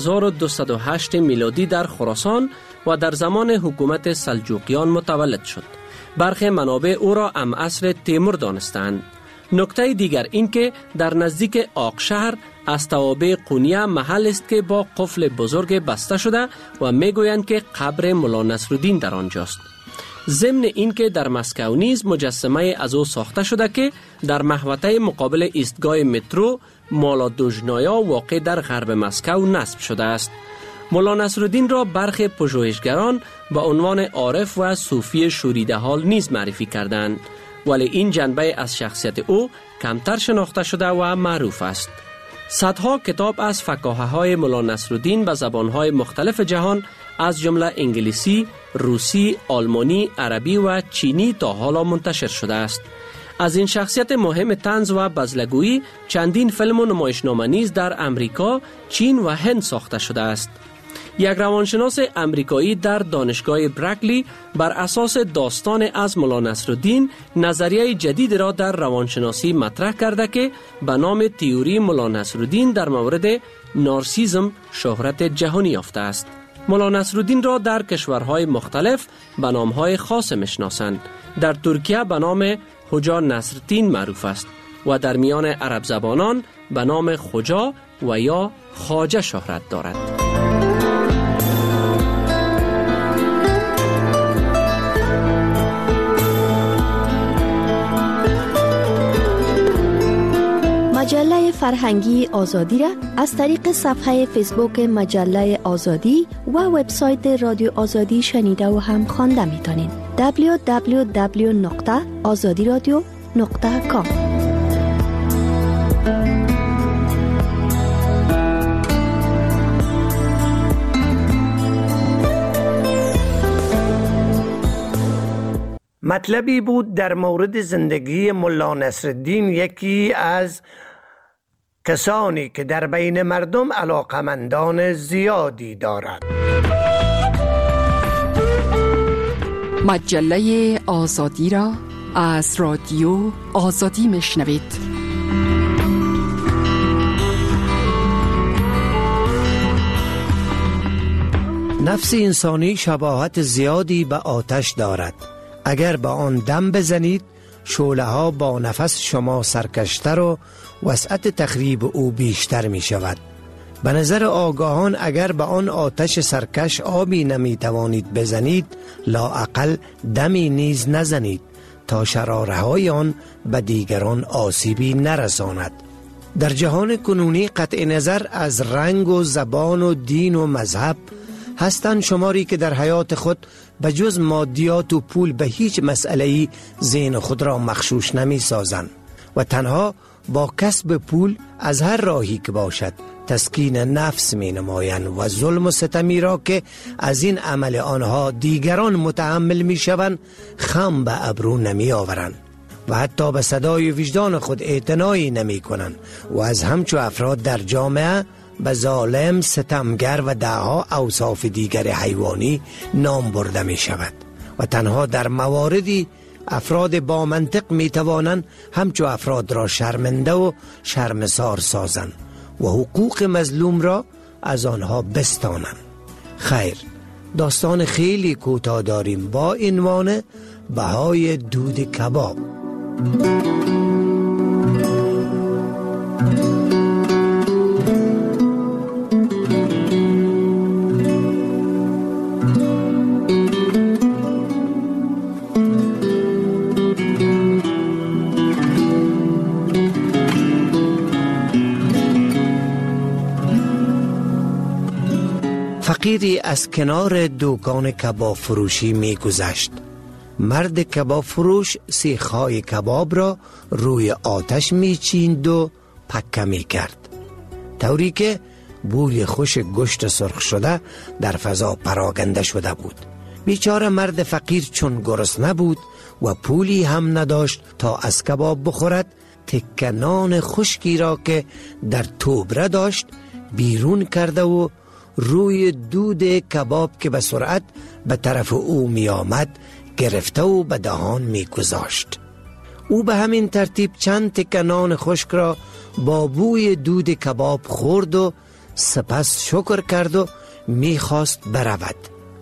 1208 میلادی در خراسان و در زمان حکومت سلجوقیان متولد شد. برخی منابع او را امعصر تیمور دانستند. نکته دیگر این که در نزدیک آقشهر از توابع قونیه محل است که با قفل بزرگ بسته شده و میگویند که قبر مولا نصرالدین در آنجاست. ضمن این که در مسکو نیز مجسمه از او ساخته شده که در محوطه مقابل ایستگاه مترو مالا دوژنایا واقع در غرب مسکو نصب شده است. مولا نصرالدین را برخی پژوهشگران به عنوان عارف و صوفی شوریده حال نیز معرفی کردند، ولی این جنبه از شخصیت او کمتر شناخته شده و معروف است. صدها کتاب از فقاهه‌های مولا نصرالدین به زبان‌های مختلف جهان از جمله انگلیسی، روسی، آلمانی، عربی و چینی تا حالا منتشر شده است. از این شخصیت مهم طنز و بزلگویی چندین فیلم و نمایشنامه نیز در امریکا، چین و هند ساخته شده است. یک روانشناس امریکایی در دانشگاه برکلی بر اساس داستان از مولا نصرالدین نظریه جدید را در روانشناسی مطرح کرده که به نام تئوری مولا نصرالدین در مورد نارسیسم شهرت جهانی یافته است. مولا نصرالدین را در کشورهای مختلف به نامهای خاص میشناسند. در ترکیه به نام حجا نصرالدین معروف است و در میان عرب زبانان به نام خجا و یا خواجه شهرت دارد. مجله فرهنگی آزادی را از طریق صفحه فیسبوک مجله آزادی و وبسایت رادیو آزادی شنیده و هم خوانده میتونین. www.azadiradio.com مطلبی بود در مورد زندگی مولا نصرالدین، یکی از کسانی که در بین مردم علاقمندان زیادی دارد. مجله آزادی را از رادیو آزادی میشنوید. نفس انسانی شباهت زیادی به آتش دارد. اگر به آن دم بزنید، شعله ها با نفس شما سرکشتر و وسعت تخریب او بیشتر می شود. به نظر آگاهان اگر به آن آتش سرکش آبی نمی توانید بزنید، لااقل دمی نیز نزنید تا شراره های آن به دیگران آسیبی نرساند. در جهان کنونی قطع نظر از رنگ و زبان و دین و مذهب هستند شماری که در حیات خود به جز مادیات و پول به هیچ مسئله‌ای ذهن خود را مغشوش نمی سازند و تنها با کسب پول از هر راهی که باشد تسکین نفس می نمایند و ظلم و ستمی را که از این عمل آنها دیگران متحمل می شوند خم به ابرو نمی آورند و حتی به صدای وجدان خود اعتنایی نمی کنند و از همچو افراد در جامعه به ظالم، ستمگر و دهها اوصاف دیگر حیوانی نام برده می شود و تنها در مواردی افراد با منطق می توانند همچو افراد را شرمنده و شرمسار سازند و حقوق مظلوم را از آنها بستانند. خیر، داستان خیلی کوتاه داریم با عنوان بهای دود کباب. فقیری از کنار دکان کباب فروشی می گذشت. مرد کباب فروش سیخ‌های کباب را روی آتش می چیند و پکه می کرد، طوری که بوی خوش گوشت سرخ شده در فضا پراگنده شده بود. بیچاره مرد فقیر چون گرسنه بود و پولی هم نداشت تا از کباب بخورد، تکه نان خشکی را که در توبره داشت بیرون کرده و روی دود کباب که به سرعت به طرف او می آمد گرفته و به دهان می گذاشت. او به همین ترتیب چند تکه نان خشک را با بوی دود کباب خورد و سپس شکر کرد و می خواست برود.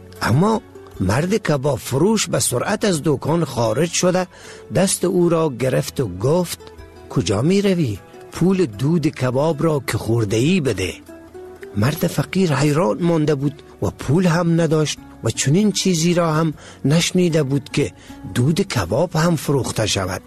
اما مرد کباب فروش به سرعت از دکان خارج شده دست او را گرفت و گفت: کجا می روی؟ پول دود کباب را که خورده ای بده. مرد فقیر حیران مانده بود و پول هم نداشت و چنین چیزی را هم نشنیده بود که دود کباب هم فروخته شود.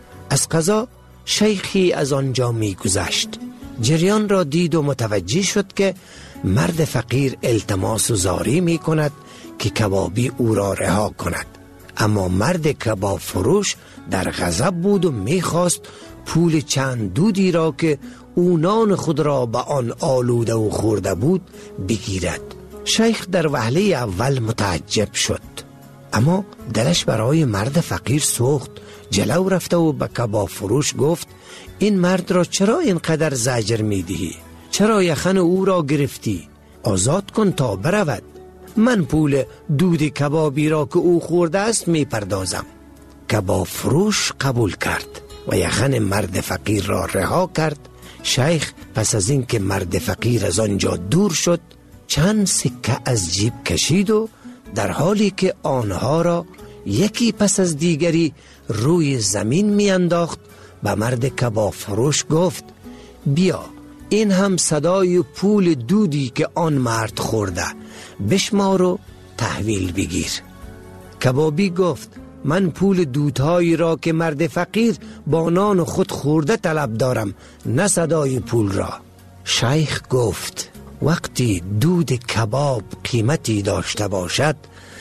از قضا شیخی از آنجا می گذشت. جریان را دید و متوجه شد که مرد فقیر التماس و زاری می کند که کبابی او را رها کند. اما مرد کباب فروش در غضب بود و می خواست پول چند دودی را که او نان خود را به آن آلوده و خورده بود بگیرد. شیخ در وهله اول متعجب شد، اما دلش برای مرد فقیر سوخت. جلو رفته و به کباب فروش گفت: این مرد را چرا اینقدر زجر می دهی؟ چرا یخن او را گرفتی؟ آزاد کن تا برود. من پول دود کبابی را که او خورده است می پردازم. کباب فروش قبول کرد و یخن مرد فقیر را رها کرد. شیخ پس از این که مرد فقیر از آنجا دور شد چند سکه از جیب کشید و در حالی که آنها را یکی پس از دیگری روی زمین می انداخت به مرد کباب فروش گفت: بیا این هم صدای پول دودی که آن مرد خورده، بشمار و تحویل بگیر. کبابی گفت: من پول دودهایی را که مرد فقیر با نان خود خورده طلب دارم، نه صدای پول را. شیخ گفت: وقتی دود کباب قیمتی داشته باشد،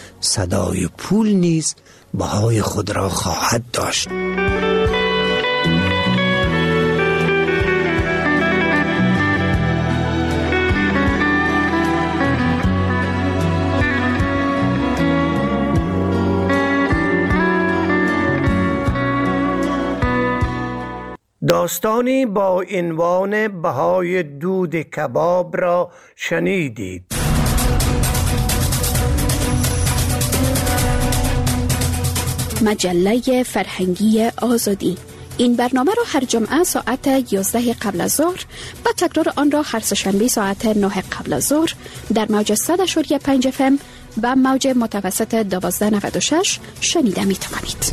صدای پول نیز بهای خود را خواهد داشت. داستانی با عنوان بهای دود کباب را شنیدید. مجله فرهنگی آزادی. این برنامه را هر جمعه ساعت 11 قبل از ظهر و تکرار آن را هر سه‌شنبه ساعت 9 قبل از ظهر در موج 100.5 FM و موج متوسط 1296 شنیده می توانید.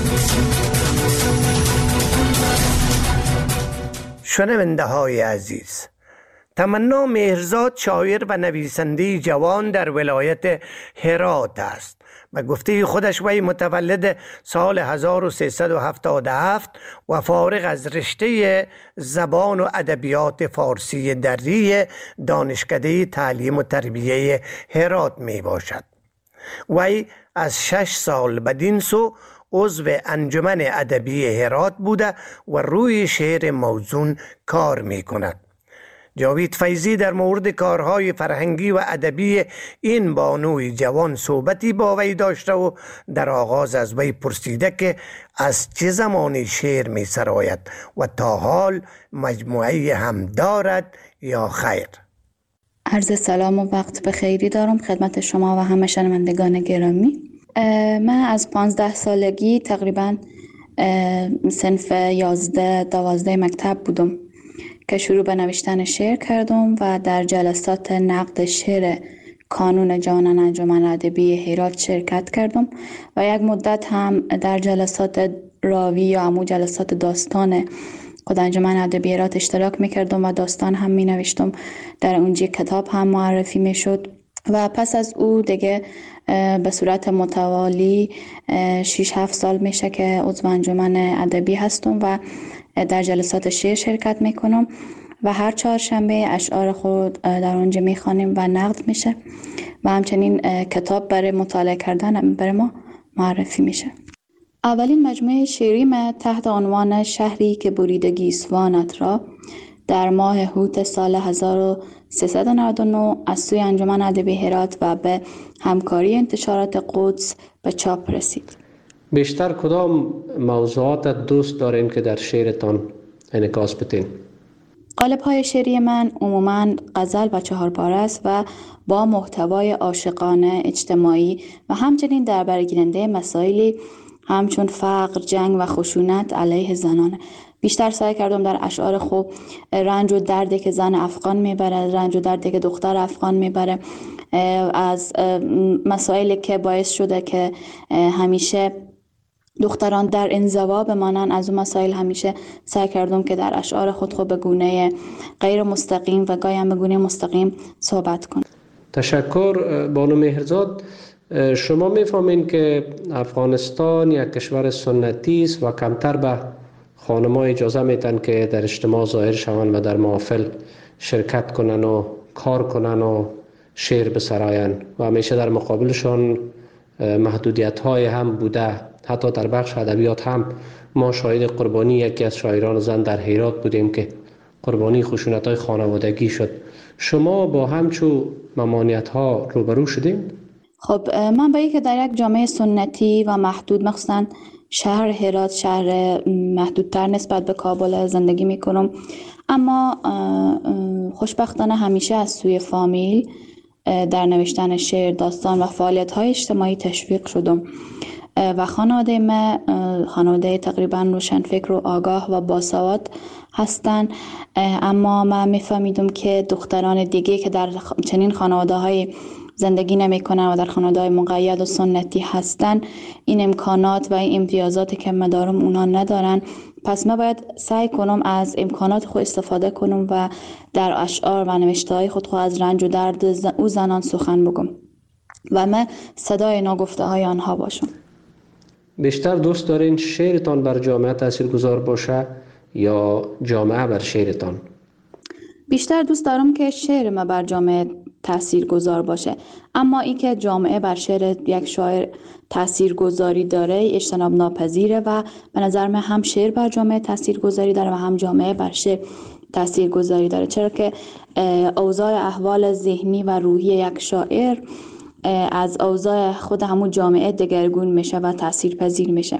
شنونده های عزیز، تمنا مهرزاد شاعر و نویسنده جوان در ولایت هرات است. به گفته خودش وی متولد سال 1377 و فارغ از رشته زبان و ادبیات فارسی دری دانشکده تعلیم و تربیه هرات می باشد. وی از 6 سال بدین سو عضو انجمن ادبی هرات بوده و روی شعر موزون کار می کند. جاوید فیضی در مورد کارهای فرهنگی و ادبی این بانوی جوان صحبتی با وی داشته و در آغاز از وی پرسیده که از چه زمانی شعر می سراید و تا حال مجموعه هم دارد یا خیر. عرض سلام و وقت بخیری دارم خدمت شما و همه شنوندگان گرامی. من از 15 سالگی تقریبا صنف 11-12 مکتب بودم که شروع به نوشتن شعر کردم و در جلسات نقد شعر کانون جوانان انجمن ادبی هرات شرکت کردم و یک مدت هم در جلسات راوی یا همو جلسات داستان خود انجمن ادبیات اشتراک میکردم و داستان هم مینوشتم. در اونجا کتاب هم معرفی میشد و پس از او دیگه به صورت متوالی 6-7 سال میشه که عضو انجمن ادبی هستم و در جلسات شعر شرکت میکنم و هر چهارشنبه اشعار خود در اونجا میخوانیم و نقد میشه و همچنین کتاب برای مطالعه کردن برای ما معرفی میشه. اولین مجموعه شعری من تحت عنوان شهری که بریده گیسوانت را در ماه هوت سال 1399 از سوی انجمن ادبی هرات و به همکاری انتشارات قدس به چاپ رسید. بیشتر کدام موضوعات دوست دارین که در شعرتان انعکاس بدین؟ قالب‌های شعری من عموماً غزل و چهارپاره است و با محتوای عاشقانه، اجتماعی و همچنین در برگیرنده مسائلی همچون فقر، جنگ و خشونت علیه زنانه. بیشتر سعی کردم در اشعار خوب رنج و دردی که زن افغان میبره، رنج و دردی که دختر افغان میبره، از مسائلی که باعث شده که همیشه دختران در انزوا بمانند، از اون مسائل همیشه سعی کردم که در اشعار خود به گونه غیر مستقیم و گاهی هم به گونه مستقیم صحبت کنم. تشکر بانو مهرزاد. شما میفهمین که افغانستان یک کشور سنتی است و کمتر به خانم‌ها اجازه میدن که در اجتماع ظاهر شوند و در محافل شرکت کنن و کار کنن و شعر بسراین و همیشه در مقابلشان محدودیت‌های هم بوده. حتی در بخش ادبیات هم ما شاهد قربانی یکی از شاعران زن در هرات بودیم که قربانی خشونت‌های خانوادگی شد. شما با همچو ممانعت‌ها روبرو شدین؟ خب من با اینکه در یک جامعه سنتی و محدود، مخصوصا شهر هرات شهر محدودتر نسبت به کابل زندگی میکنم، اما خوشبختانه همیشه از سوی فامیل در نوشتن شعر، داستان و فعالیت‌های اجتماعی تشویق شدم و خانواده ما خانواده تقریبا روشنفکر و آگاه و باسواد هستند، اما من میفهمیدم که دختران دیگه که در چنین خانواده‌های زندگی نمی‌کنن و در خانواده‌های مقید و سنتی هستن این امکانات و این امتیازاتی که من دارم اونا ندارن. پس من باید سعی کنم از امکانات خود استفاده کنم و در اشعار و نوشته‌های خود از رنج و درد او زنان سخن بگم و من صدای ناگفته‌های آنها باشم. بیشتر دوست دارین شعرتان بر جامعه تاثیرگذار باشه یا جامعه بر شعرتان؟ بیشتر دوست دارم که شعر ما بر جامعه تاثیرگذار باشه، اما این که جامعه بر شعر یک شاعر تاثیرگذاری داره اجتناب ناپذیره و به نظر من هم شعر بر جامعه تاثیرگذاری داره و هم جامعه بر شعر تاثیرگذاری داره، چرا که اوضاع احوال ذهنی و روحی یک شاعر از اوضاع خود همون جامعه دگرگون میشه و تاثیرپذیر میشه.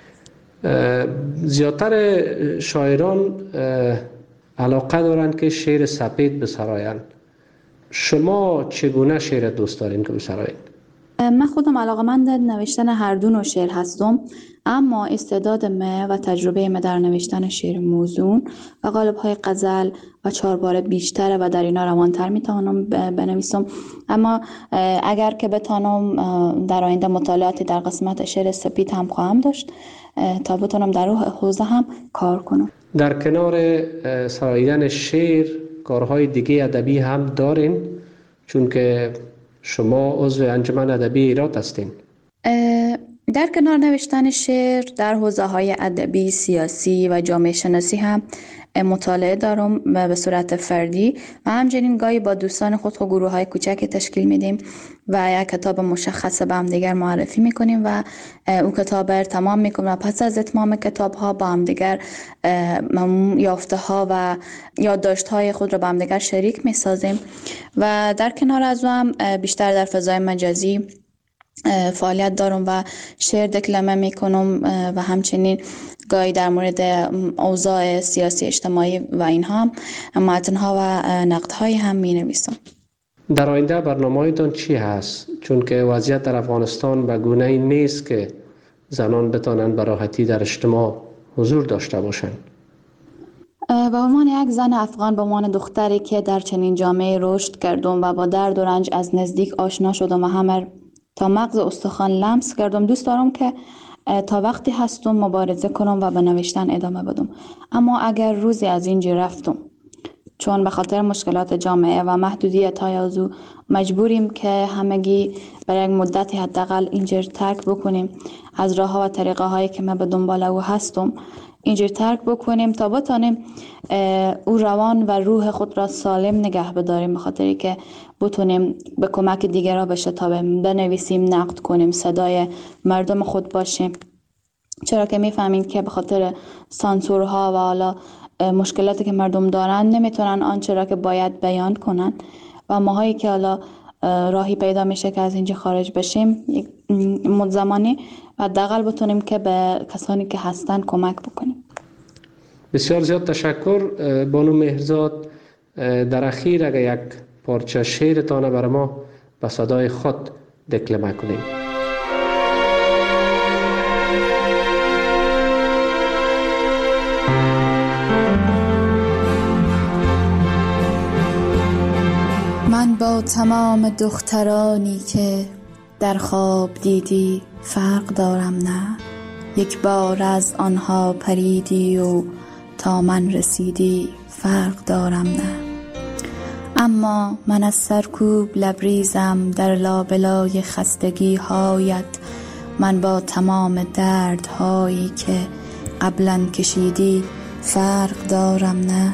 زیادتر شاعران علاقه دارند که شعر سپید بسراین. شما چگونه شعر دوست دارین که بسراین؟ من خودم علاقه‌مند نوشتن هر دو نوع شعر هستم، اما استعداد من و تجربه من در نوشتن شعر موزون و قالب‌های غزل و چهارپاره بیشتره و در اینا روان‌تر میتونم بنویسم. اما اگر که بتونم در آینده مطالعاتی در قسمت شعر سپید هم خواهم داشت تا بتونم در حوزه هم کار کنم. در کنار سراییدن شعر کارهای دیگه ادبی هم دارین؟ چون که شما عضو انجمن ادبی ایرات هستین. در کنار نوشتن شعر در حوزه‌های ادبی، سیاسی و جامعه شناسی هم مطالعه دارم به صورت فردی و همچنین گاهی با دوستان خود گروه‌های کوچکی تشکیل میدیم و یک کتاب مشخص به هم دیگر معرفی میکنیم و اون کتاب رو تمام میکنیم و پس از اتمام کتاب‌ها با هم دیگر یافته‌ها و یادداشت‌های خود رو با هم دیگر شریک میسازیم و در کنار از هم بیشتر در فضای مجازی فعالیت دارم و شعر دکلمه میکنم و همچنین گاهی در مورد اوضاع سیاسی اجتماعی و اینها متن‌ها و نقدهای هم مینویسم. در آینده برنامه‌هایتان چی هست؟ چون که وضعیت در افغانستان به گونه‌ای نیست که زنان بتوانند به راحتی در اجتماع حضور داشته باشند. به عنوان یک زن افغان، به عنوان دختری که در چنین جامعه رشد کردم و با درد و رنج از نزدیک آشنا شدم و همه تا مغز استخوان لمس کردم، دوست دارم که تا وقتی هستم مبارزه کنم و به نوشتن ادامه بدم. اما اگر روزی از اینجا رفتم چون به خاطر مشکلات جامعه و محدودیت‌های آزو مجبوریم که همگی برای یک مدتی حداقل اینجا ترک بکنیم، از راه‌ها و طریقه‌هایی که من به دنبال او هستم اینجا ترک بکنیم تا بتانیم او روان و روح خود را سالم نگه بداریم، به خاطری که بتونیم به کمک دیگران بشتابیم، بنویسیم، نقد کنیم، صدای مردم خود باشیم. چرا که میفهمیم که به خاطر سانسورها و حالا مشکلاتی که مردم دارن نمیتونن آنچه را که باید بیان کنن و ماهایی که حالا راهی پیدا میشه که از اینجا خارج بشیم یک مدت زمانی و حداقل بتونیم که به کسانی که هستن کمک بکنیم. بسیار زیاد تشکر بانو مهرزاد. در اخیر اگر یک پارچه شعرتان برای ما به صدای خود دکلمه کنیم. من با تمام دخترانی که در خواب دیدی فرق دارم نه، یک بار از آنها پریدی و تا من رسیدی فرق دارم نه. اما من از سرکوب لبریزم در لابلای خستگی هایت، من با تمام دردهایی که قبلا کشیدی فرق دارم نه.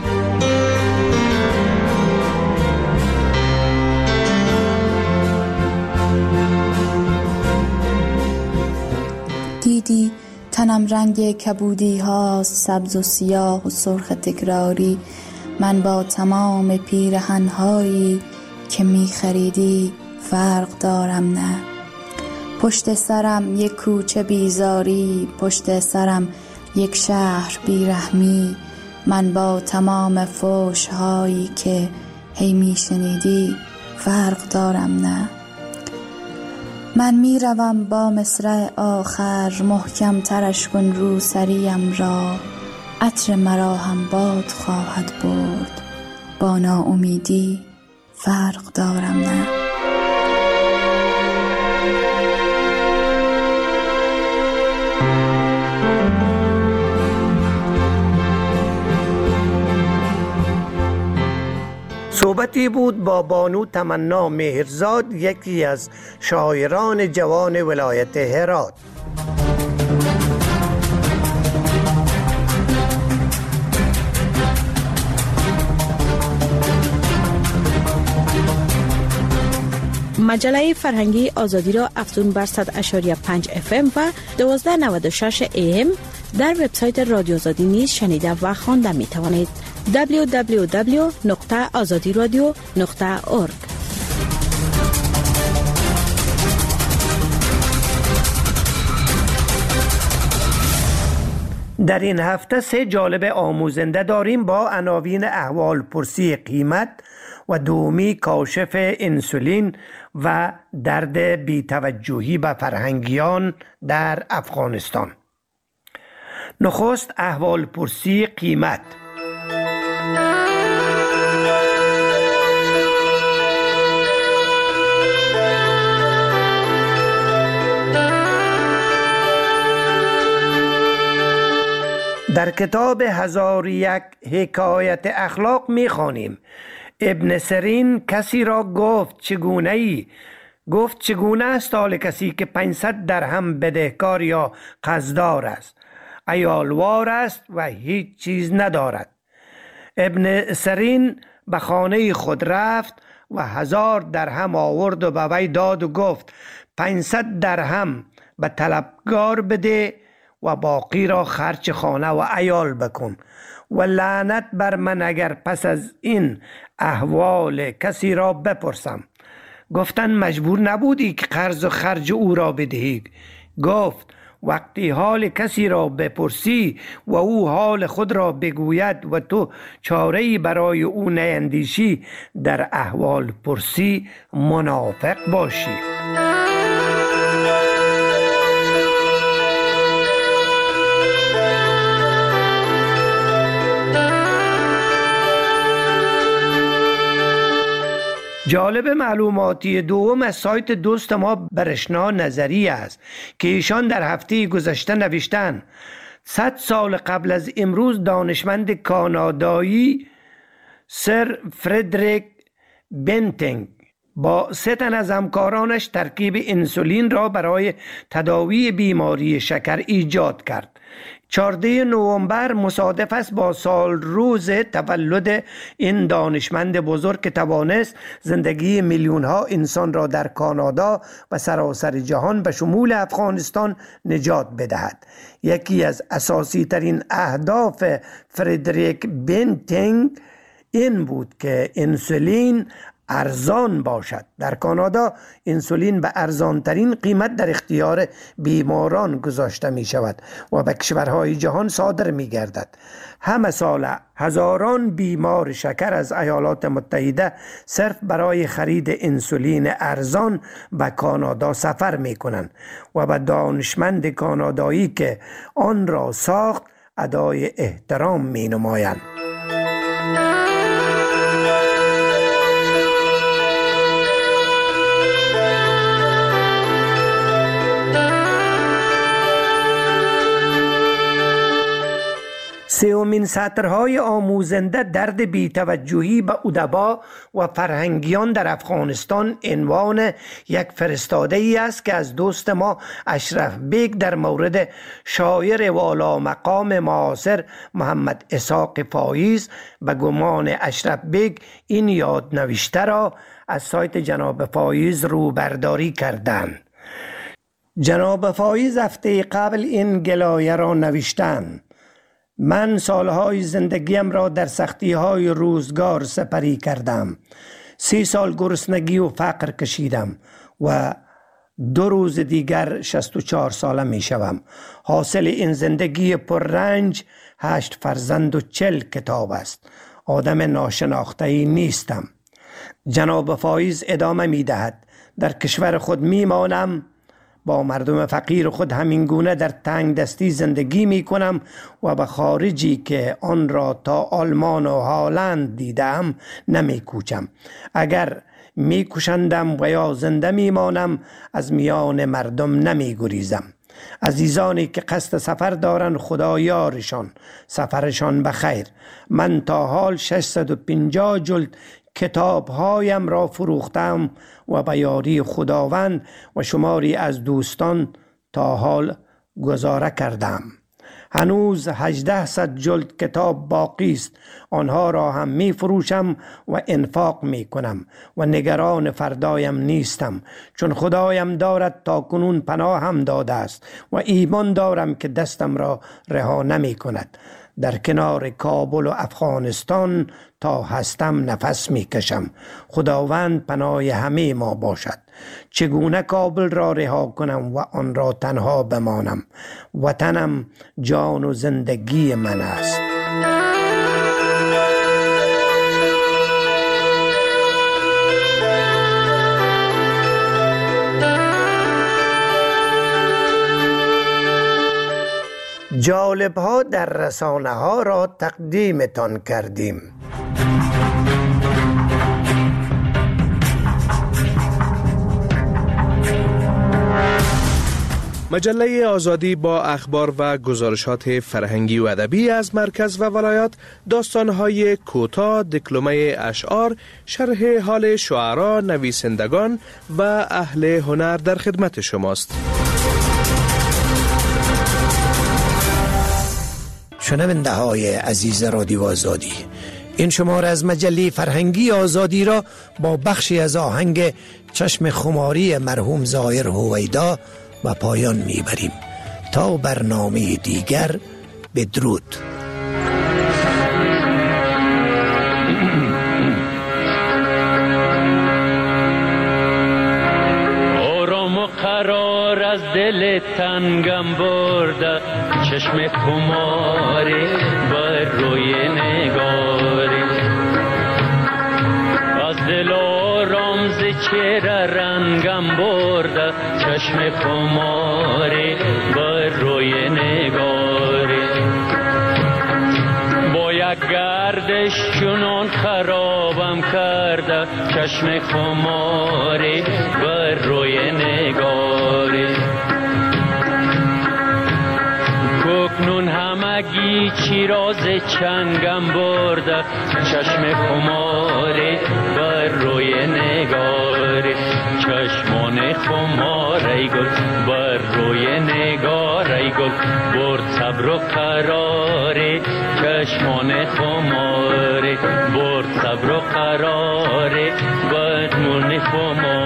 دیدی تنم رنگ کبودی ها، سبز و سیاه و سرخ تکراری، من با تمام پیرهن هایی که می خریدی فرق دارم نه. پشت سرم یک کوچه بیزاری، پشت سرم یک شهر بیرحمی، من با تمام فوش هایی که هی می شنیدی فرق دارم نه. من می روم با مصرع آخر، محکم ترش کن رو سریم را، عطر مرا هم باد خواهد برد، با ناامیدی فرق دارم نه. صحبتی بود با بانو تمنا مهرزاد، یکی از شاعران جوان ولایت هرات. مجله فرهنگی آزادی را افزون بر 100.5 FM و 1296 AM در وبسایت رادیو آزادی نیز شنیده و خوانده می توانید. www.azadiradio.org. در این هفته 3 جالب آموزنده داریم با عناوین احوال پرسی قیمت و دومی کاشف انسولین و درد بی‌توجهی به فرهنگیان در افغانستان. نخست احوال پرسی قیمت. در کتاب 1001 حکایت اخلاق می‌خوانیم ابن سرین کسی را گفت چگونه است حال کسی که 500 درهم بدهکار یا قرضدار است، عیالوار است و هیچ چیز ندارد. ابن سرین به خانه خود رفت و 1000 درهم آورد و به وی داد و گفت 500 درهم به طلبکار بده و باقی را خرج خانه و عیال بکن و لعنت بر من اگر پس از این احوال کسی را بپرسم. گفتن مجبور نبودی که قرض و خرج او را بدهی؟ گفت وقتی حال کسی را بپرسی و او حال خود را بگوید و تو چاره‌ای برای او نیندیشی، در احوال پرسی منافق باشی. جالب معلوماتی دوم از سایت دوست ما برشنا نظری است که ایشان در هفته گذشته نوشتن 100 سال قبل از امروز دانشمند کانادایی سر فردریک بنتینگ با 3 تن از همکارانش ترکیب انسولین را برای تداوی بیماری شکر ایجاد کرد. 14 نوامبر مصادف است با سال روز تولد این دانشمند بزرگ که توانست زندگی میلیون ها انسان را در کانادا و سراسر جهان به شمول افغانستان نجات بدهد. یکی از اساسی ترین اهداف فردریک بنتینگ این بود که انسولین ارزان باشد. در کانادا انسولین به ارزانترین قیمت در اختیار بیماران گذاشته می شود و به کشورهای جهان صادر می گردد. همه سال هزاران بیمار شکر از ایالات متحده صرف برای خرید انسولین ارزان به کانادا سفر می کنند و به دانشمند کانادایی که آن را ساخت ادای احترام می نمایند. سومین سطرهای آموزنده درد بی‌توجهی به ادبا و فرهنگیان در افغانستان عنوان یک فرستاده ای است که از دوست ما اشرف بیگ در مورد شاعر والا مقام معاصر محمد اسحاق فایز به گمان اشرف بیگ این یادنوشته را از سایت جناب فایز رو برداری کردند. جناب فایز هفته قبل این گلایه را نوشتند: من سالهای زندگیم را در سختی‌های روزگار سپری کردم. 30 سال گرسنگی و فقر کشیدم و 2 روز دیگر 64 ساله می شوم. حاصل این زندگی پررنج 8 فرزند و 40 کتاب است. آدم ناشناخته‌ای نیستم. جناب فایز ادامه می دهد: در کشور خود می مانم، با مردم فقیر خود همین گونه در تنگ دستی زندگی می کنم و به خارجی که آن را تا آلمان و هالند دیدم نمی کوچم. اگر می کشندم و یا زنده می مانم از میان مردم نمی گریزم. عزیزانی که قصد سفر دارن خدا یارشان، سفرشان بخیر. من تا حال 650 جلد کتاب هایم را فروختم و به یاری خداوند و شماری از دوستان تا حال گزاره کردم. هنوز 1800 جلد کتاب باقی است. آنها را هم می فروشم و انفاق می کنم و نگران فردایم نیستم، چون خدایم دارد تا کنون پناه هم داده است و ایمان دارم که دستم را رها نمی کند. در کنار کابل و افغانستان تا هستم نفس می کشم. خداوند پناه همه ما باشد. چگونه کابل را رها کنم و آن را تنها بمانم؟ وطنم جان و زندگی من است. جالب ها در رسانه ها را تقدیمتان کردیم. مجله آزادی با اخبار و گزارشات فرهنگی و ادبی از مرکز و ولایات، داستان‌های کوتاه، دکلمه اشعار، شرح حال شعرا، نویسندگان و اهل هنر در خدمت شماست. شنونده های عزیز رادیو آزادی، این شماره از مجله فرهنگی آزادی را با بخشی از آهنگ چشم خماری مرحوم ظاهر هویدا و پایان میبریم. تا برنامه دیگر، بدرود. آرام و قرار از دل تنگم برده، چشم خماری بر روی نگاری، از دل آرام ز چهره رنگم برده، چشم خماری بر روی نگاری، با یک گرد عشق جنون خرابم کرده، چشم خماری بر روی نگاری. کوکنون همگی چیراز چنگم برده، چشم خماری بر روی نگاری. چشمان خمار ای گل بر روی نگار ای گل، برد صبر و قراری. چشمان خماری برد صبر و قراری، بدمون خماری.